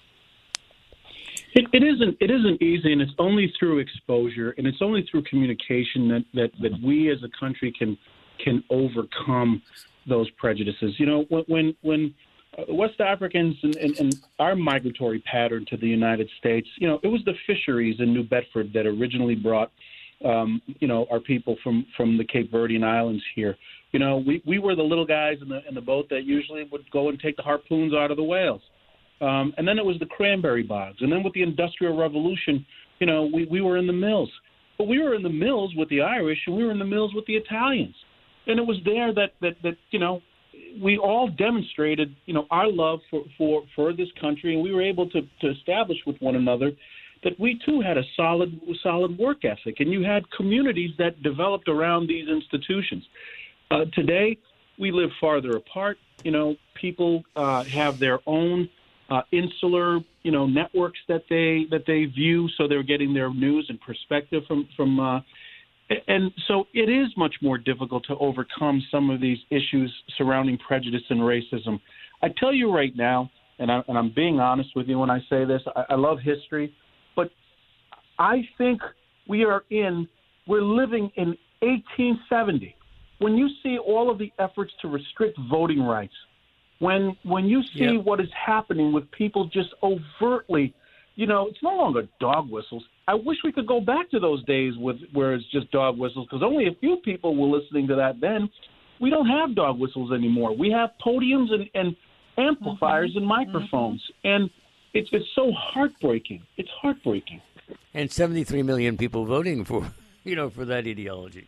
It, it isn't. It isn't easy, and it's only through exposure, and it's only through communication that, that, that we as a country can can overcome those prejudices. You know, when when, when West Africans and, and, and our migratory pattern to the United States, you know, it was the fisheries in New Bedford that originally brought, um, you know, our people from, from the Cape Verdean Islands here. You know, we, we were the little guys in the in the boat that usually would go and take the harpoons out of the whales. Um, and then it was the cranberry bogs. And then with the Industrial Revolution, you know, we, we were in the mills. But we were in the mills with the Irish, and we were in the mills with the Italians. And it was there that, that, that you know, we all demonstrated, you know, our love for, for, for this country, and we were able to, to establish with one another that we too had a solid solid work ethic, and you had communities that developed around these institutions. Uh, today, we live farther apart. You know, people uh, have their own uh, insular, you know, networks that they that they view, so they're getting their news and perspective from from. Uh, And so it is much more difficult to overcome some of these issues surrounding prejudice and racism. I tell you right now, and, I, and I'm being honest with you when I say this, I, I love history, but I think we are in, we're living in eighteen seventy. When you see all of the efforts to restrict voting rights, when when you see yep. what is happening with people just overtly, you know, it's no longer dog whistles. I wish we could go back to those days with where it's just dog whistles, because only a few people were listening to that then. We don't have dog whistles anymore. We have podiums and, and amplifiers mm-hmm. and microphones, mm-hmm. and it's it's so heartbreaking. It's heartbreaking.
And seventy-three million people voting for, you know, for that ideology.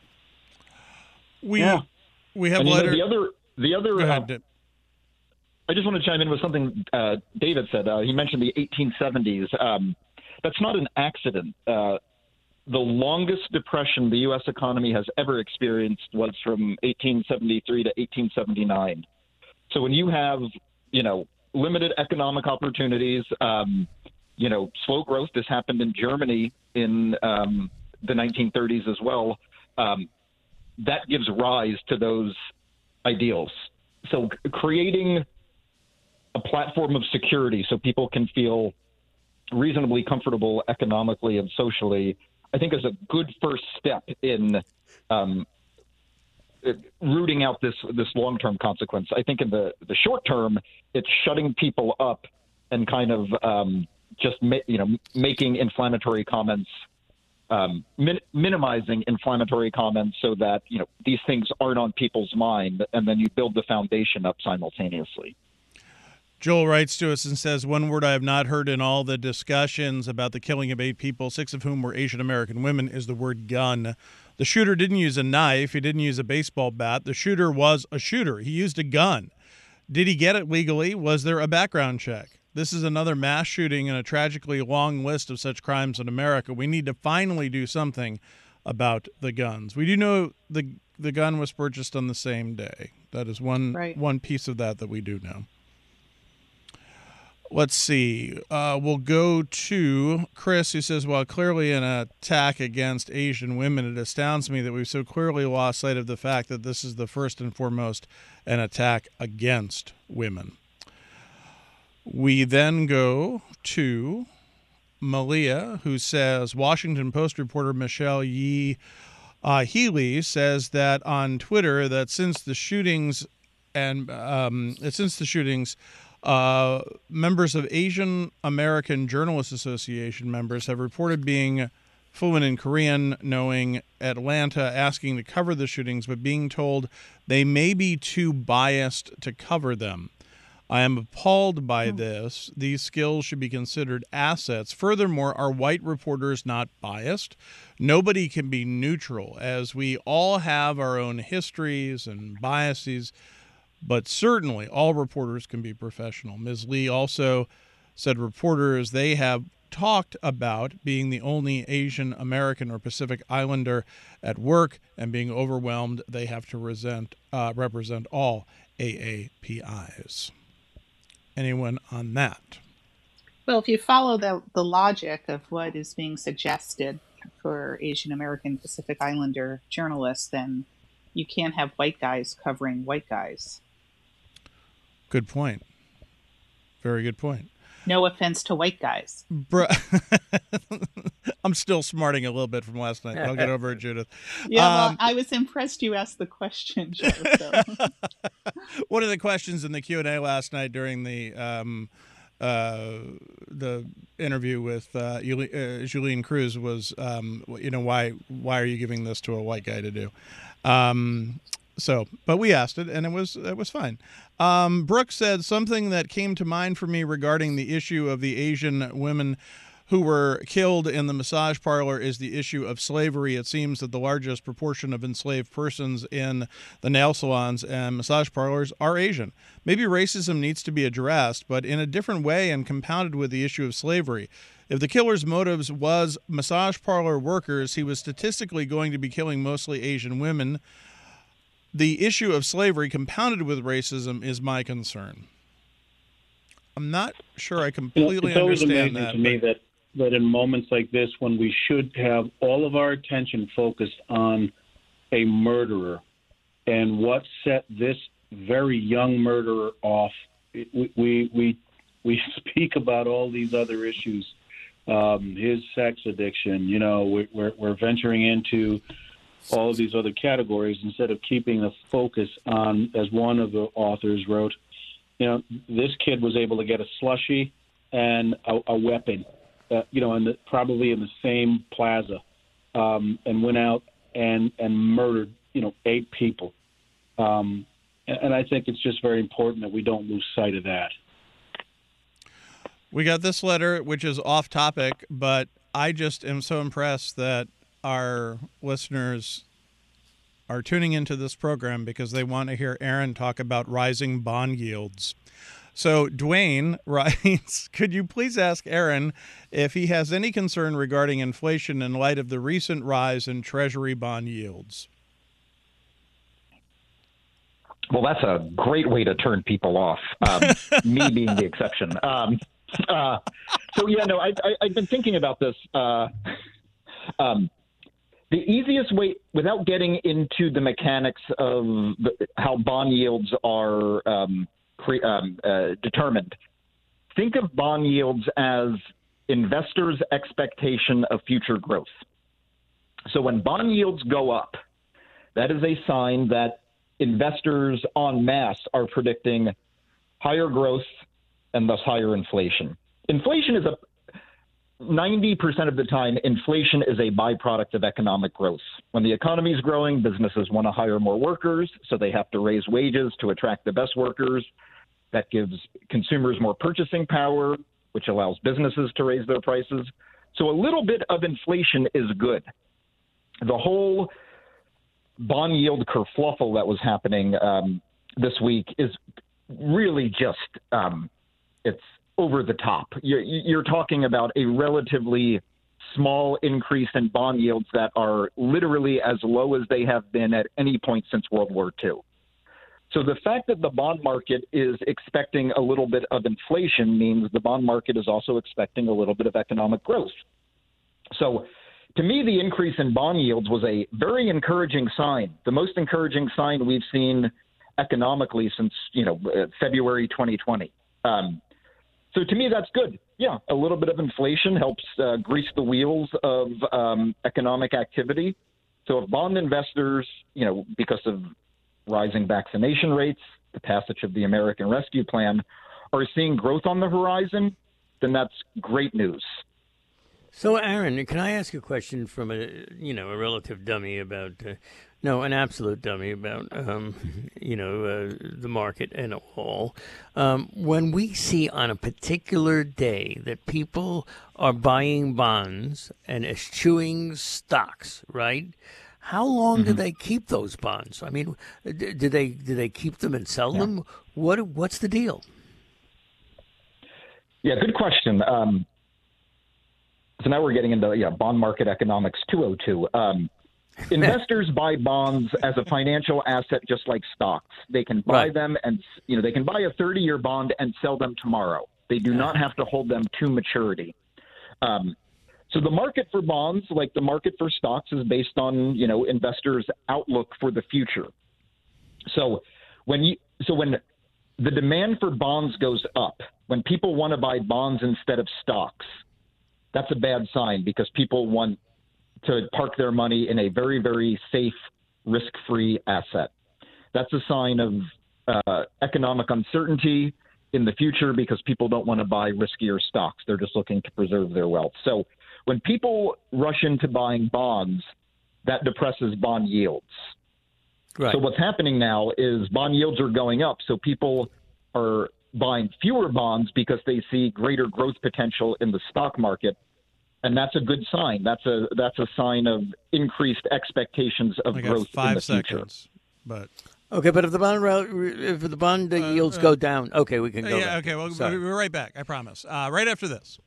We
yeah.
we have
and
letter.
The other the other.
Go ahead.
Uh, I just want to chime in with something uh, David said. Uh, he mentioned the eighteen seventies. Um, That's not an accident. Uh, the longest depression the U S economy has ever experienced was from eighteen seventy-three to eighteen seventy-nine. So when you have, you know, limited economic opportunities, um, you know, slow growth, this happened in Germany in um, the nineteen thirties as well, um, that gives rise to those ideals. So c- creating a platform of security so people can feel reasonably comfortable economically and socially, I think is a good first step in um, rooting out this this long-term consequence. I think in the, the short term, it's shutting people up and kind of um, just ma- you know making inflammatory comments, um, min- minimizing inflammatory comments so that you know these things aren't on people's mind, and then you build the foundation up simultaneously.
Joel writes to us and says, one word I have not heard in all the discussions about the killing of eight people, six of whom were Asian American women, is the word gun. The shooter didn't use a knife. He didn't use a baseball bat. The shooter was a shooter. He used a gun. Did he get it legally? Was there a background check? This is another mass shooting and a tragically long list of such crimes in America. We need to finally do something about the guns. We do know the the gun was purchased on the same day. That is one right. one piece of that that we do know. Let's see. Uh, we'll go to Chris, who says, while clearly an attack against Asian women, it astounds me that we've so clearly lost sight of the fact that this is the first and foremost an attack against women. We then go to Malia, who says, Washington Post reporter Michelle Yee uh, Healy says that on Twitter that since the shootings and um, since the shootings, Uh, members of Asian American Journalists Association members have reported being fluent in Korean, knowing Atlanta, asking to cover the shootings, but being told they may be too biased to cover them. I am appalled by this. These skills should be considered assets. Furthermore, are white reporters not biased? Nobody can be neutral, as we all have our own histories and biases, but certainly all reporters can be professional. Miz Lee also said reporters they have talked about being the only Asian American or Pacific Islander at work and being overwhelmed they have to resent, uh, represent all A A P Is. Anyone on that?
Well, if you follow the, the logic of what is being suggested for Asian American Pacific Islander journalists, then you can't have white guys covering white guys.
Good point. Very good point.
No offense to white guys.
Bru- I'm still smarting a little bit from last night. I'll get over it, Judith.
Yeah, well,
Um,
I was impressed you asked the question, Joe. So.
One of the questions in the Q and A last night during the um, uh, the interview with uh, Yuli- uh, Julian Cruz was, um, you know, why why are you giving this to a white guy to do? Um, so, but we asked it, and it was it was fine. Um, Brooke said something that came to mind for me regarding the issue of the Asian women who were killed in the massage parlor is the issue of slavery. It seems that the largest proportion of enslaved persons in the nail salons and massage parlors are Asian. Maybe racism needs to be addressed, but in a different way and compounded with the issue of slavery. If the killer's motives was massage parlor workers, he was statistically going to be killing mostly Asian women. The issue of slavery compounded with racism is my concern. I'm not sure I completely
it's always
understand
amazing
that.
to me that, that in moments like this, when we should have all of our attention focused on a murderer and what set this very young murderer off, we we we, we speak about all these other issues, um, his sex addiction. You know, we, we're we're venturing into all of these other categories instead of keeping the focus on, as one of the authors wrote, you know, this kid was able to get a slushie and a, a weapon, uh, you know, in the, probably in the same plaza, um, and went out and, and murdered, you know, eight people. Um, and, and I think it's just very important that we don't lose sight of that.
We got this letter, which is off topic, but I just am so impressed that our listeners are tuning into this program because they want to hear Aaron talk about rising bond yields. So Dwayne writes, could you please ask Aaron if he has any concern regarding inflation in light of the recent rise in Treasury bond yields?
Well, that's a great way to turn people off, um, me being the exception. Um, uh, so, yeah, no, I, I, I've been thinking about this. Uh, um, The easiest way, without getting into the mechanics of the, how bond yields are um, cre- um, uh, determined, think of bond yields as investors' expectation of future growth. So when bond yields go up, that is a sign that investors en masse are predicting higher growth and thus higher inflation. Inflation is a ninety percent of the time, inflation is a byproduct of economic growth. When the economy is growing, businesses want to hire more workers, so they have to raise wages to attract the best workers. That gives consumers more purchasing power, which allows businesses to raise their prices. So a little bit of inflation is good. The whole bond yield kerfluffle that was happening um, this week is really just, um, it's over the top. You're, you're talking about a relatively small increase in bond yields that are literally as low as they have been at any point since World War Two. So the fact that the bond market is expecting a little bit of inflation means the bond market is also expecting a little bit of economic growth. So to me, the increase in bond yields was a very encouraging sign, the most encouraging sign we've seen economically since, you know, February twenty twenty. Um, So to me, that's good. Yeah, a little bit of inflation helps uh, grease the wheels of um, economic activity. So if bond investors, you know, because of rising vaccination rates, the passage of the American Rescue Plan, are seeing growth on the horizon, then that's great news.
So, Aaron, can I ask a question from a, you know, a relative dummy about uh, No, an absolute dummy about, um, you know, uh, the market and all. Um, when we see on a particular day that people are buying bonds and eschewing stocks, right? How long mm-hmm. do they keep those bonds? I mean, do they do they keep them and sell yeah. them? What what's the deal?
Yeah, good question. Um, so now we're getting into yeah bond market economics two oh two. Um, Investors buy bonds as a financial asset, just like stocks. They can buy right. them, and you know they can buy a thirty-year bond and sell them tomorrow. They do not have to hold them to maturity. Um, so the market for bonds, like the market for stocks, is based on you know investors' outlook for the future. So when you so when the demand for bonds goes up, when people want to buy bonds instead of stocks, that's a bad sign because people want to park their money in a very, very safe, risk-free asset. That's a sign of uh, economic uncertainty in the future because people don't want to buy riskier stocks. They're just looking to preserve their wealth. So when people rush into buying bonds, that depresses bond yields. Right. So what's happening now is bond yields are going up, so people are buying fewer bonds because they see greater growth potential in the stock market. And that's a good sign. That's a that's a sign of increased expectations of
I got
growth
five
in the
seconds,
future.
But
okay, but if the bond if the bond uh, yields uh, go down, okay, we can go.
Yeah,
back.
okay. Well,
Sorry.
we're right back. I promise. Uh, right after this.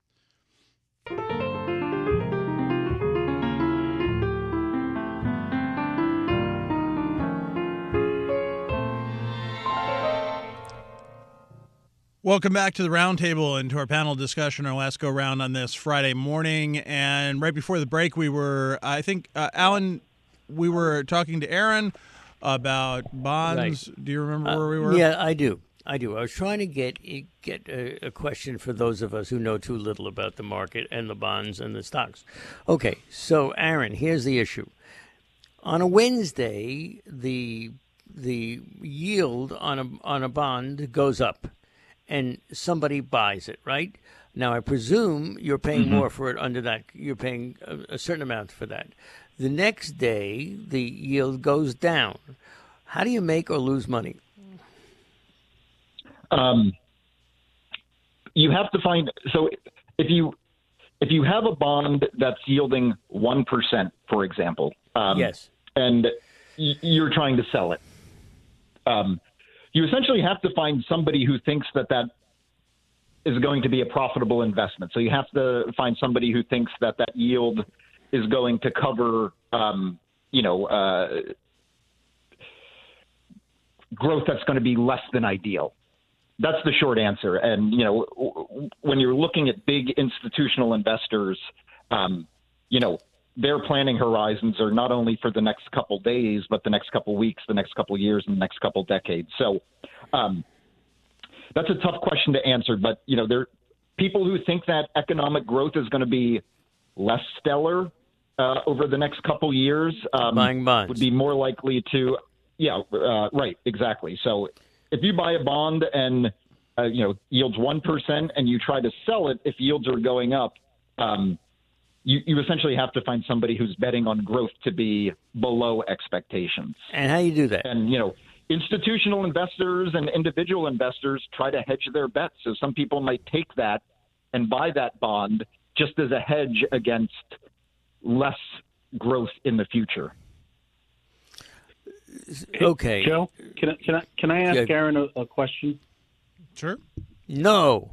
Welcome back to the roundtable and to our panel discussion, our last go round on this Friday morning. And right before the break, we were, I think, uh, Alan, we were talking to Aaron about bonds. Right. Do you remember uh, where we were?
Yeah, I do. I do. I was trying to get get a, a question for those of us who know too little about the market and the bonds and the stocks. Okay, so Aaron, here's the issue. On a Wednesday, the the yield on a on a bond goes up. And somebody buys it, right? Now, I presume you're paying mm-hmm. more for it under that. You're paying a, a certain amount for that. The next day, the yield goes down. How do you make or lose money?
Um, you have to find – so if you if you have a bond that's yielding one percent, for example, um,
yes,
and y- you're trying to sell it, um you essentially have to find somebody who thinks that that is going to be a profitable investment. So you have to find somebody who thinks that that yield is going to cover, um, you know, uh, growth that's going to be less than ideal. That's the short answer. And, you know, when you're looking at big institutional investors, um, you know, their planning horizons are not only for the next couple days, but the next couple weeks, the next couple years, and the next couple decades. So um, that's a tough question to answer. But, you know, there are people who think that economic growth is going to be less stellar uh, over the next couple years. Um,
Buying bonds.
Would be more likely to, yeah, uh, right, exactly. So if you buy a bond and, uh, you know, yields one percent and you try to sell it, if yields are going up, um, You, you essentially have to find somebody who's betting on growth to be below expectations.
And how do you do that?
And, you know, institutional investors and individual investors try to hedge their bets. So some people might take that and buy that bond just as a hedge against less growth in the future.
Okay.
Hey, Joe, can I, can I, can I ask yeah. Aaron a, a question?
Sure.
No.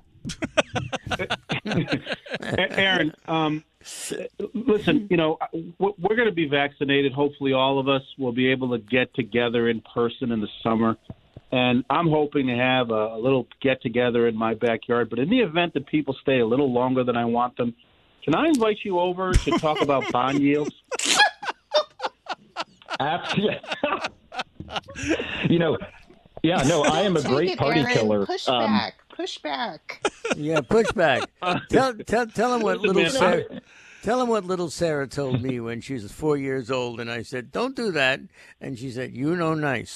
Aaron, um, listen, you know, we're going to be vaccinated. Hopefully all of us will be able to get together in person in the summer. And I'm hoping to have a, a little get-together in my backyard. But in the event that people stay a little longer than I want them, can I invite you over to talk about bond yields?
Absolutely. You know, yeah, no, I am a
Take
great
it,
party
Aaron.
killer.
Push
um,
back. Push back.
Yeah, push back. tell, tell, tell him what little Sarah, tell him what little Sarah told me when she was four years old, and I said, "Don't do that," and she said, "You know, nice."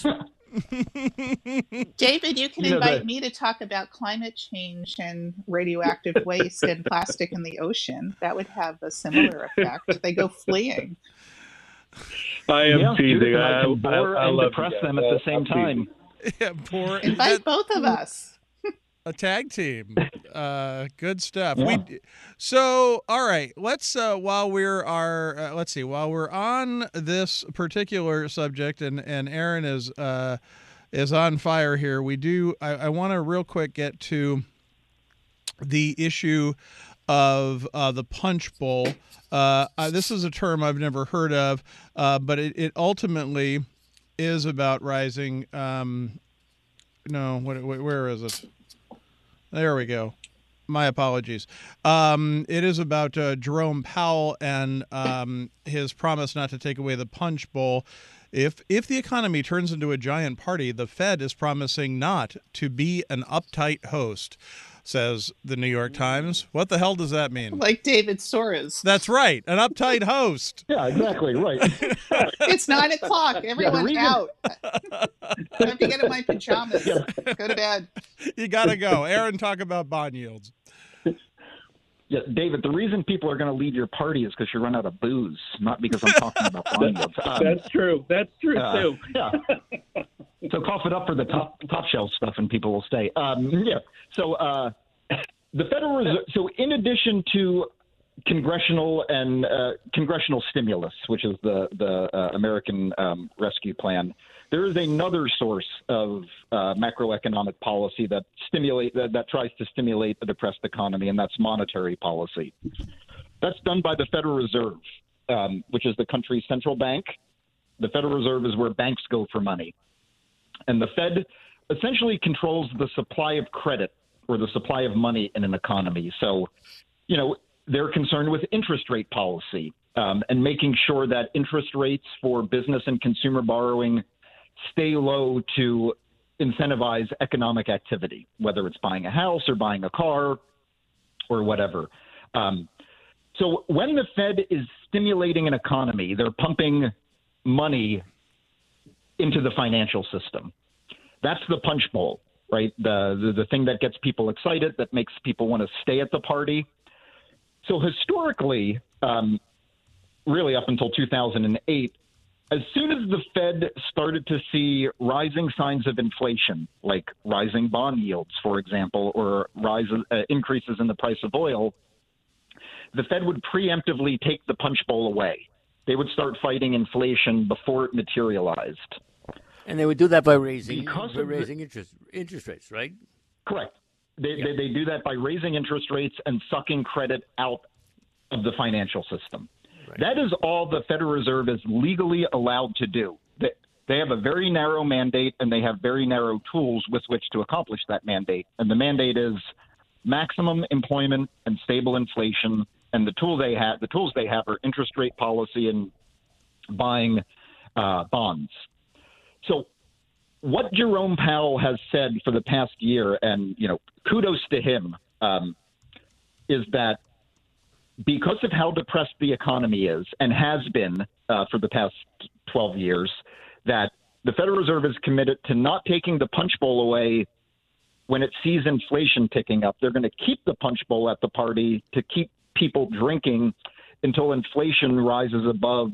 David, you can
You know,
invite
the-
me to talk about climate change and radioactive waste and plastic in the ocean. That would have a similar effect. They go fleeing.
I am
yeah,
teasing.
I,
I,
can bore
I, I
and
love
depress
you
them
guys.
at the
Uh,
same
I'm
time.
teasing.
Yeah, poor
Invite both of us.
a tag team. Uh, good stuff.
Yeah.
We so all right. Let's uh, while we're our uh, let's see while we're on this particular subject, and and Aaron is uh, is on fire here. We do. I, I want to real quick get to the issue of uh, the punch bowl. Uh, uh, this is a term I've never heard of, uh, but it, it ultimately is about rising. Um, no, what, where is it? There we go. My apologies. Um, it is about uh, Jerome Powell and um, his promise not to take away the punch bowl. If if the economy turns into a giant party, the Fed is promising not to be an uptight host, says the New York Times. What the hell does that mean?
Like David Soros.
That's right, an uptight host.
Yeah, exactly, right.
It's nine o'clock. Everyone
reason-
out. Time to get in my pajamas. Go to bed.
You got to go. Aaron, talk about bond yields.
Yeah, David, the reason people are going to leave your party is because you run out of booze, not because I'm talking about bond yields. Um,
That's true. That's true,
uh,
too.
Yeah. So cough it up for the top top shelf stuff, and people will stay. Um, yeah. So uh, the Federal Reserve. So in addition to congressional and uh, congressional stimulus, which is the the uh, American um, Rescue Plan, there is another source of uh, macroeconomic policy that stimulate that, that tries to stimulate a depressed economy, and that's monetary policy. That's done by the Federal Reserve, um, which is the country's central bank. The Federal Reserve is where banks go for money. And the Fed essentially controls the supply of credit or the supply of money in an economy. So, you know, they're concerned with interest rate policy um, and making sure that interest rates for business and consumer borrowing stay low to incentivize economic activity, whether it's buying a house or buying a car or whatever. Um, so when the Fed is stimulating an economy, they're pumping money into the financial system. That's the punch bowl, right? The, the the thing that gets people excited, that makes people want to stay at the party. So historically, um, really up until two thousand eight, as soon as the Fed started to see rising signs of inflation, like rising bond yields, for example, or rises, uh, increases in the price of oil, the Fed would preemptively take the punch bowl away. They would start fighting inflation before it materialized.
And they would do that by raising
Because
by
of the-
raising interest interest rates, right?
Correct. They,
Yeah.
they they do that by raising interest rates and sucking credit out of the financial system.
Right.
That is all the Federal Reserve is legally allowed to do. They, they have a very narrow mandate, and they have very narrow tools with which to accomplish that mandate. And the mandate is maximum employment and stable inflation. And the tool they have, the tools they have are interest rate policy and buying uh, bonds. So what Jerome Powell has said for the past year, and, you know, kudos to him, um, is that because of how depressed the economy is and has been uh, for the past twelve years, that the Federal Reserve is committed to not taking the punch bowl away when it sees inflation ticking up. They're going to keep the punch bowl at the party to keep people drinking until inflation rises above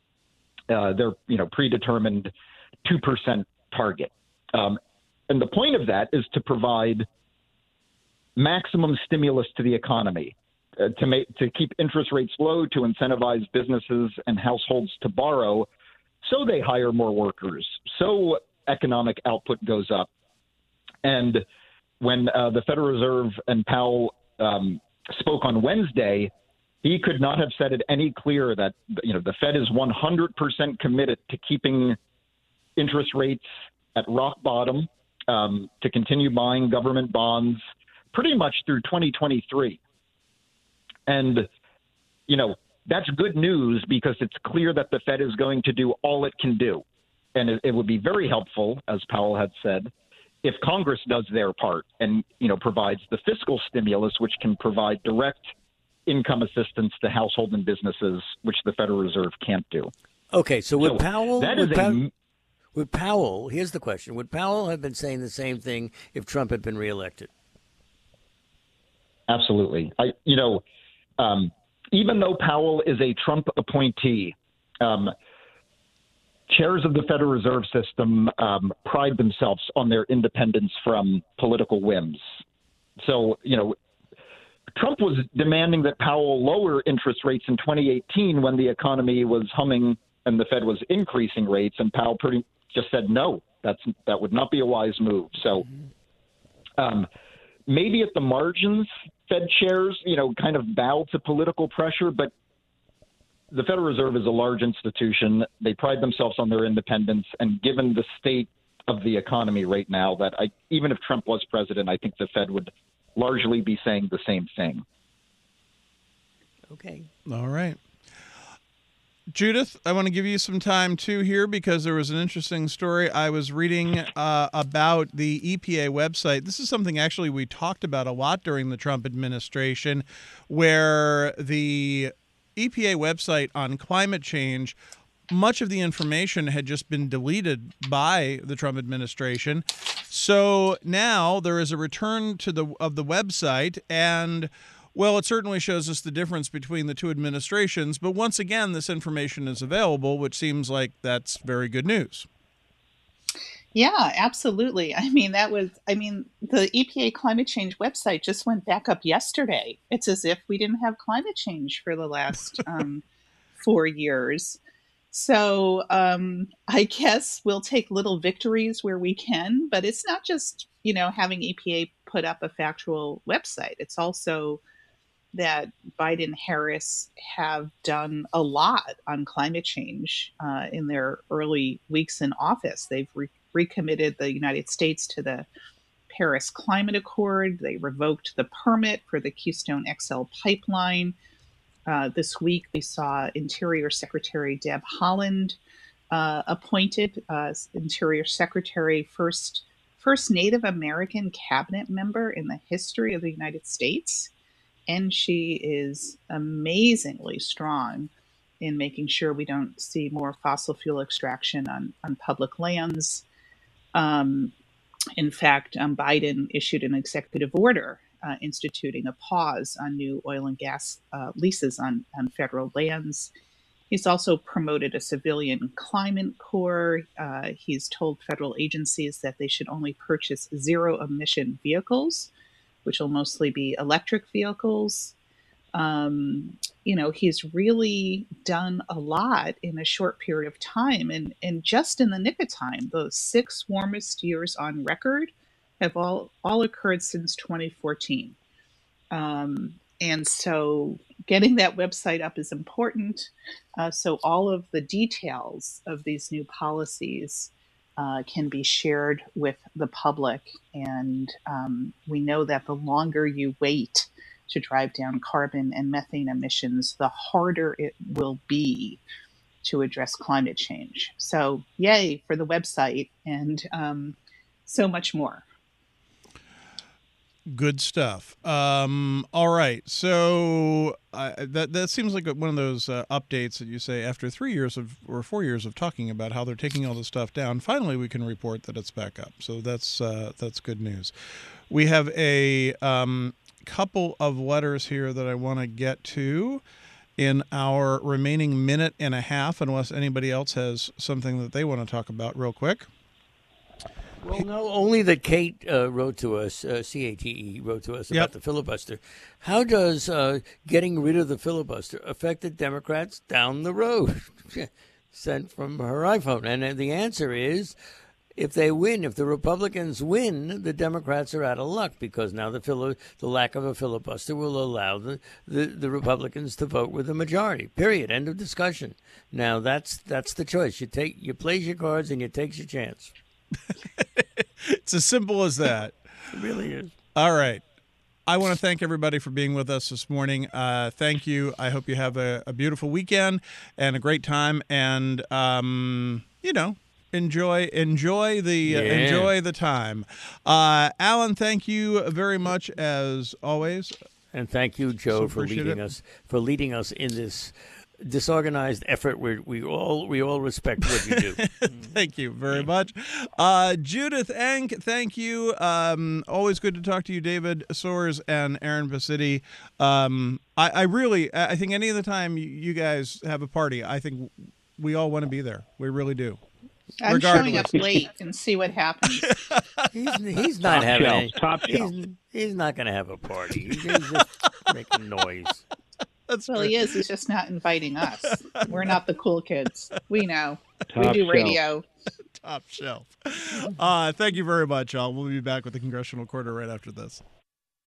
uh, their, you know, predetermined two percent target. Um, and the point of that is to provide maximum stimulus to the economy, uh, to make to keep interest rates low, to incentivize businesses and households to borrow, so they hire more workers, so economic output goes up. And when uh, the Federal Reserve and Powell um, spoke on Wednesday, he could not have said it any clearer that, you know, the Fed is one hundred percent committed to keeping interest rates at rock bottom, um, to continue buying government bonds pretty much through twenty twenty-three. And, you know, that's good news because it's clear that the Fed is going to do all it can do. And it, it would be very helpful, as Powell had said, if Congress does their part and, you know, provides the fiscal stimulus, which can provide direct income assistance to household and businesses, which the Federal Reserve can't do.
Okay, so would
So
Powell
that
would
is
Pow-
a
would Powell? Here's the question: would Powell have been saying the same thing if Trump had been reelected?
Absolutely. I, you know, um, even though Powell is a Trump appointee, um, chairs of the Federal Reserve System um, pride themselves on their independence from political whims. So, you know, Trump was demanding that Powell lower interest rates in twenty eighteen when the economy was humming and the Fed was increasing rates, and Powell pretty just said no, that's that would not be a wise move. So um, maybe at the margins, Fed chairs, you know, kind of bow to political pressure, but the Federal Reserve is a large institution. They pride themselves on their independence, and given the state of the economy right now, that I, even if Trump was president, I think the Fed would largely be saying the same thing.
Okay.
All right. Judith, I want to give you some time, too, here, because there was an interesting story I was reading uh, about the E P A website. This is something, actually, we talked about a lot during the Trump administration, where the E P A website on climate change, much of the information had just been deleted by the Trump administration. So now there is a return to the of the website, and well, it certainly shows us the difference between the two administrations. But once again, this information is available, which seems like that's very good news.
Yeah, absolutely. I mean, that was, I mean, the E P A climate change website just went back up yesterday. It's as if we didn't have climate change for the last um, four years. So um, I guess we'll take little victories where we can, but it's not just, you know, having E P A put up a factual website. It's also that Biden and Harris have done a lot on climate change uh, in their early weeks in office. They've re- recommitted the United States to the Paris Climate Accord. They revoked the permit for the Keystone X L pipeline. Uh, this week, we saw Interior Secretary Deb Haaland uh, appointed as Interior Secretary, first first Native American cabinet member in the history of the United States. And she is amazingly strong in making sure we don't see more fossil fuel extraction on, on public lands. Um, in fact, um, Biden issued an executive order uh, instituting a pause on new oil and gas uh, leases on, on federal lands. He's also promoted a civilian climate corps. Uh, he's told federal agencies that they should only purchase zero-emission vehicles, which will mostly be electric vehicles. Um, you know, he's really done a lot in a short period of time. And, and just in the nick of time, the six warmest years on record have all, all occurred since twenty fourteen. Um, and so getting that website up is important. Uh, so all of the details of these new policies uh, can be shared with the public. And um, we know that the longer you wait to drive down carbon and methane emissions, the harder it will be to address climate change. So yay for the website and um, so much more.
Good stuff. Um, all right. So uh, that that seems like one of those uh, updates that you say after three years of or four years of talking about how they're taking all this stuff down, finally we can report that it's back up. So that's uh, that's good news. We have a um, couple of letters here that I want to get to in our remaining minute and a half, unless anybody else has something that they want to talk about real quick.
Well, no, only that Kate uh, wrote to us, uh, C A T E wrote to us about
Yep.
the filibuster. How does uh, getting rid of the filibuster affect the Democrats down the road? Sent from her iPhone. And uh, the answer is, if they win, if the Republicans win, the Democrats are out of luck, because now the fili- the lack of a filibuster will allow the, the, the Republicans to vote with a majority. Period. End of discussion. Now, that's that's the choice. You take you plays your cards and you take your chance.
It's as simple as that.
It really is.
All right. I want to thank everybody for being with us this morning. Uh, thank you. I hope you have a, a beautiful weekend and a great time. And, um, you know, enjoy enjoy the uh,
Yeah.
enjoy the time. Uh, Alan, thank you very much as always.
And thank you, Joe,
So
for
appreciate
leading
it.
us for leading us in this disorganized effort. We we all we all respect what you do.
Thank you very much. Uh, Judith Enck, thank you. Um, always good to talk to you, David Soares and Aaron Basidi. Um, I, I really, I think any of the time you, you guys have a party, I think we all want to be there. We really do.
I'm showing
Regardless.
up late and see what happens.
He's, he's not
Top
having
shelf,
any.
top shelf.
He's, he's not going to have a party. He's just making noise.
That's
Well, he is. He's just not inviting us. We're not the cool kids. We know. we
Top
do
shelf.
radio.
top shelf. Uh, thank you very much, y'all. We'll be back with the Congressional Quarter right after this.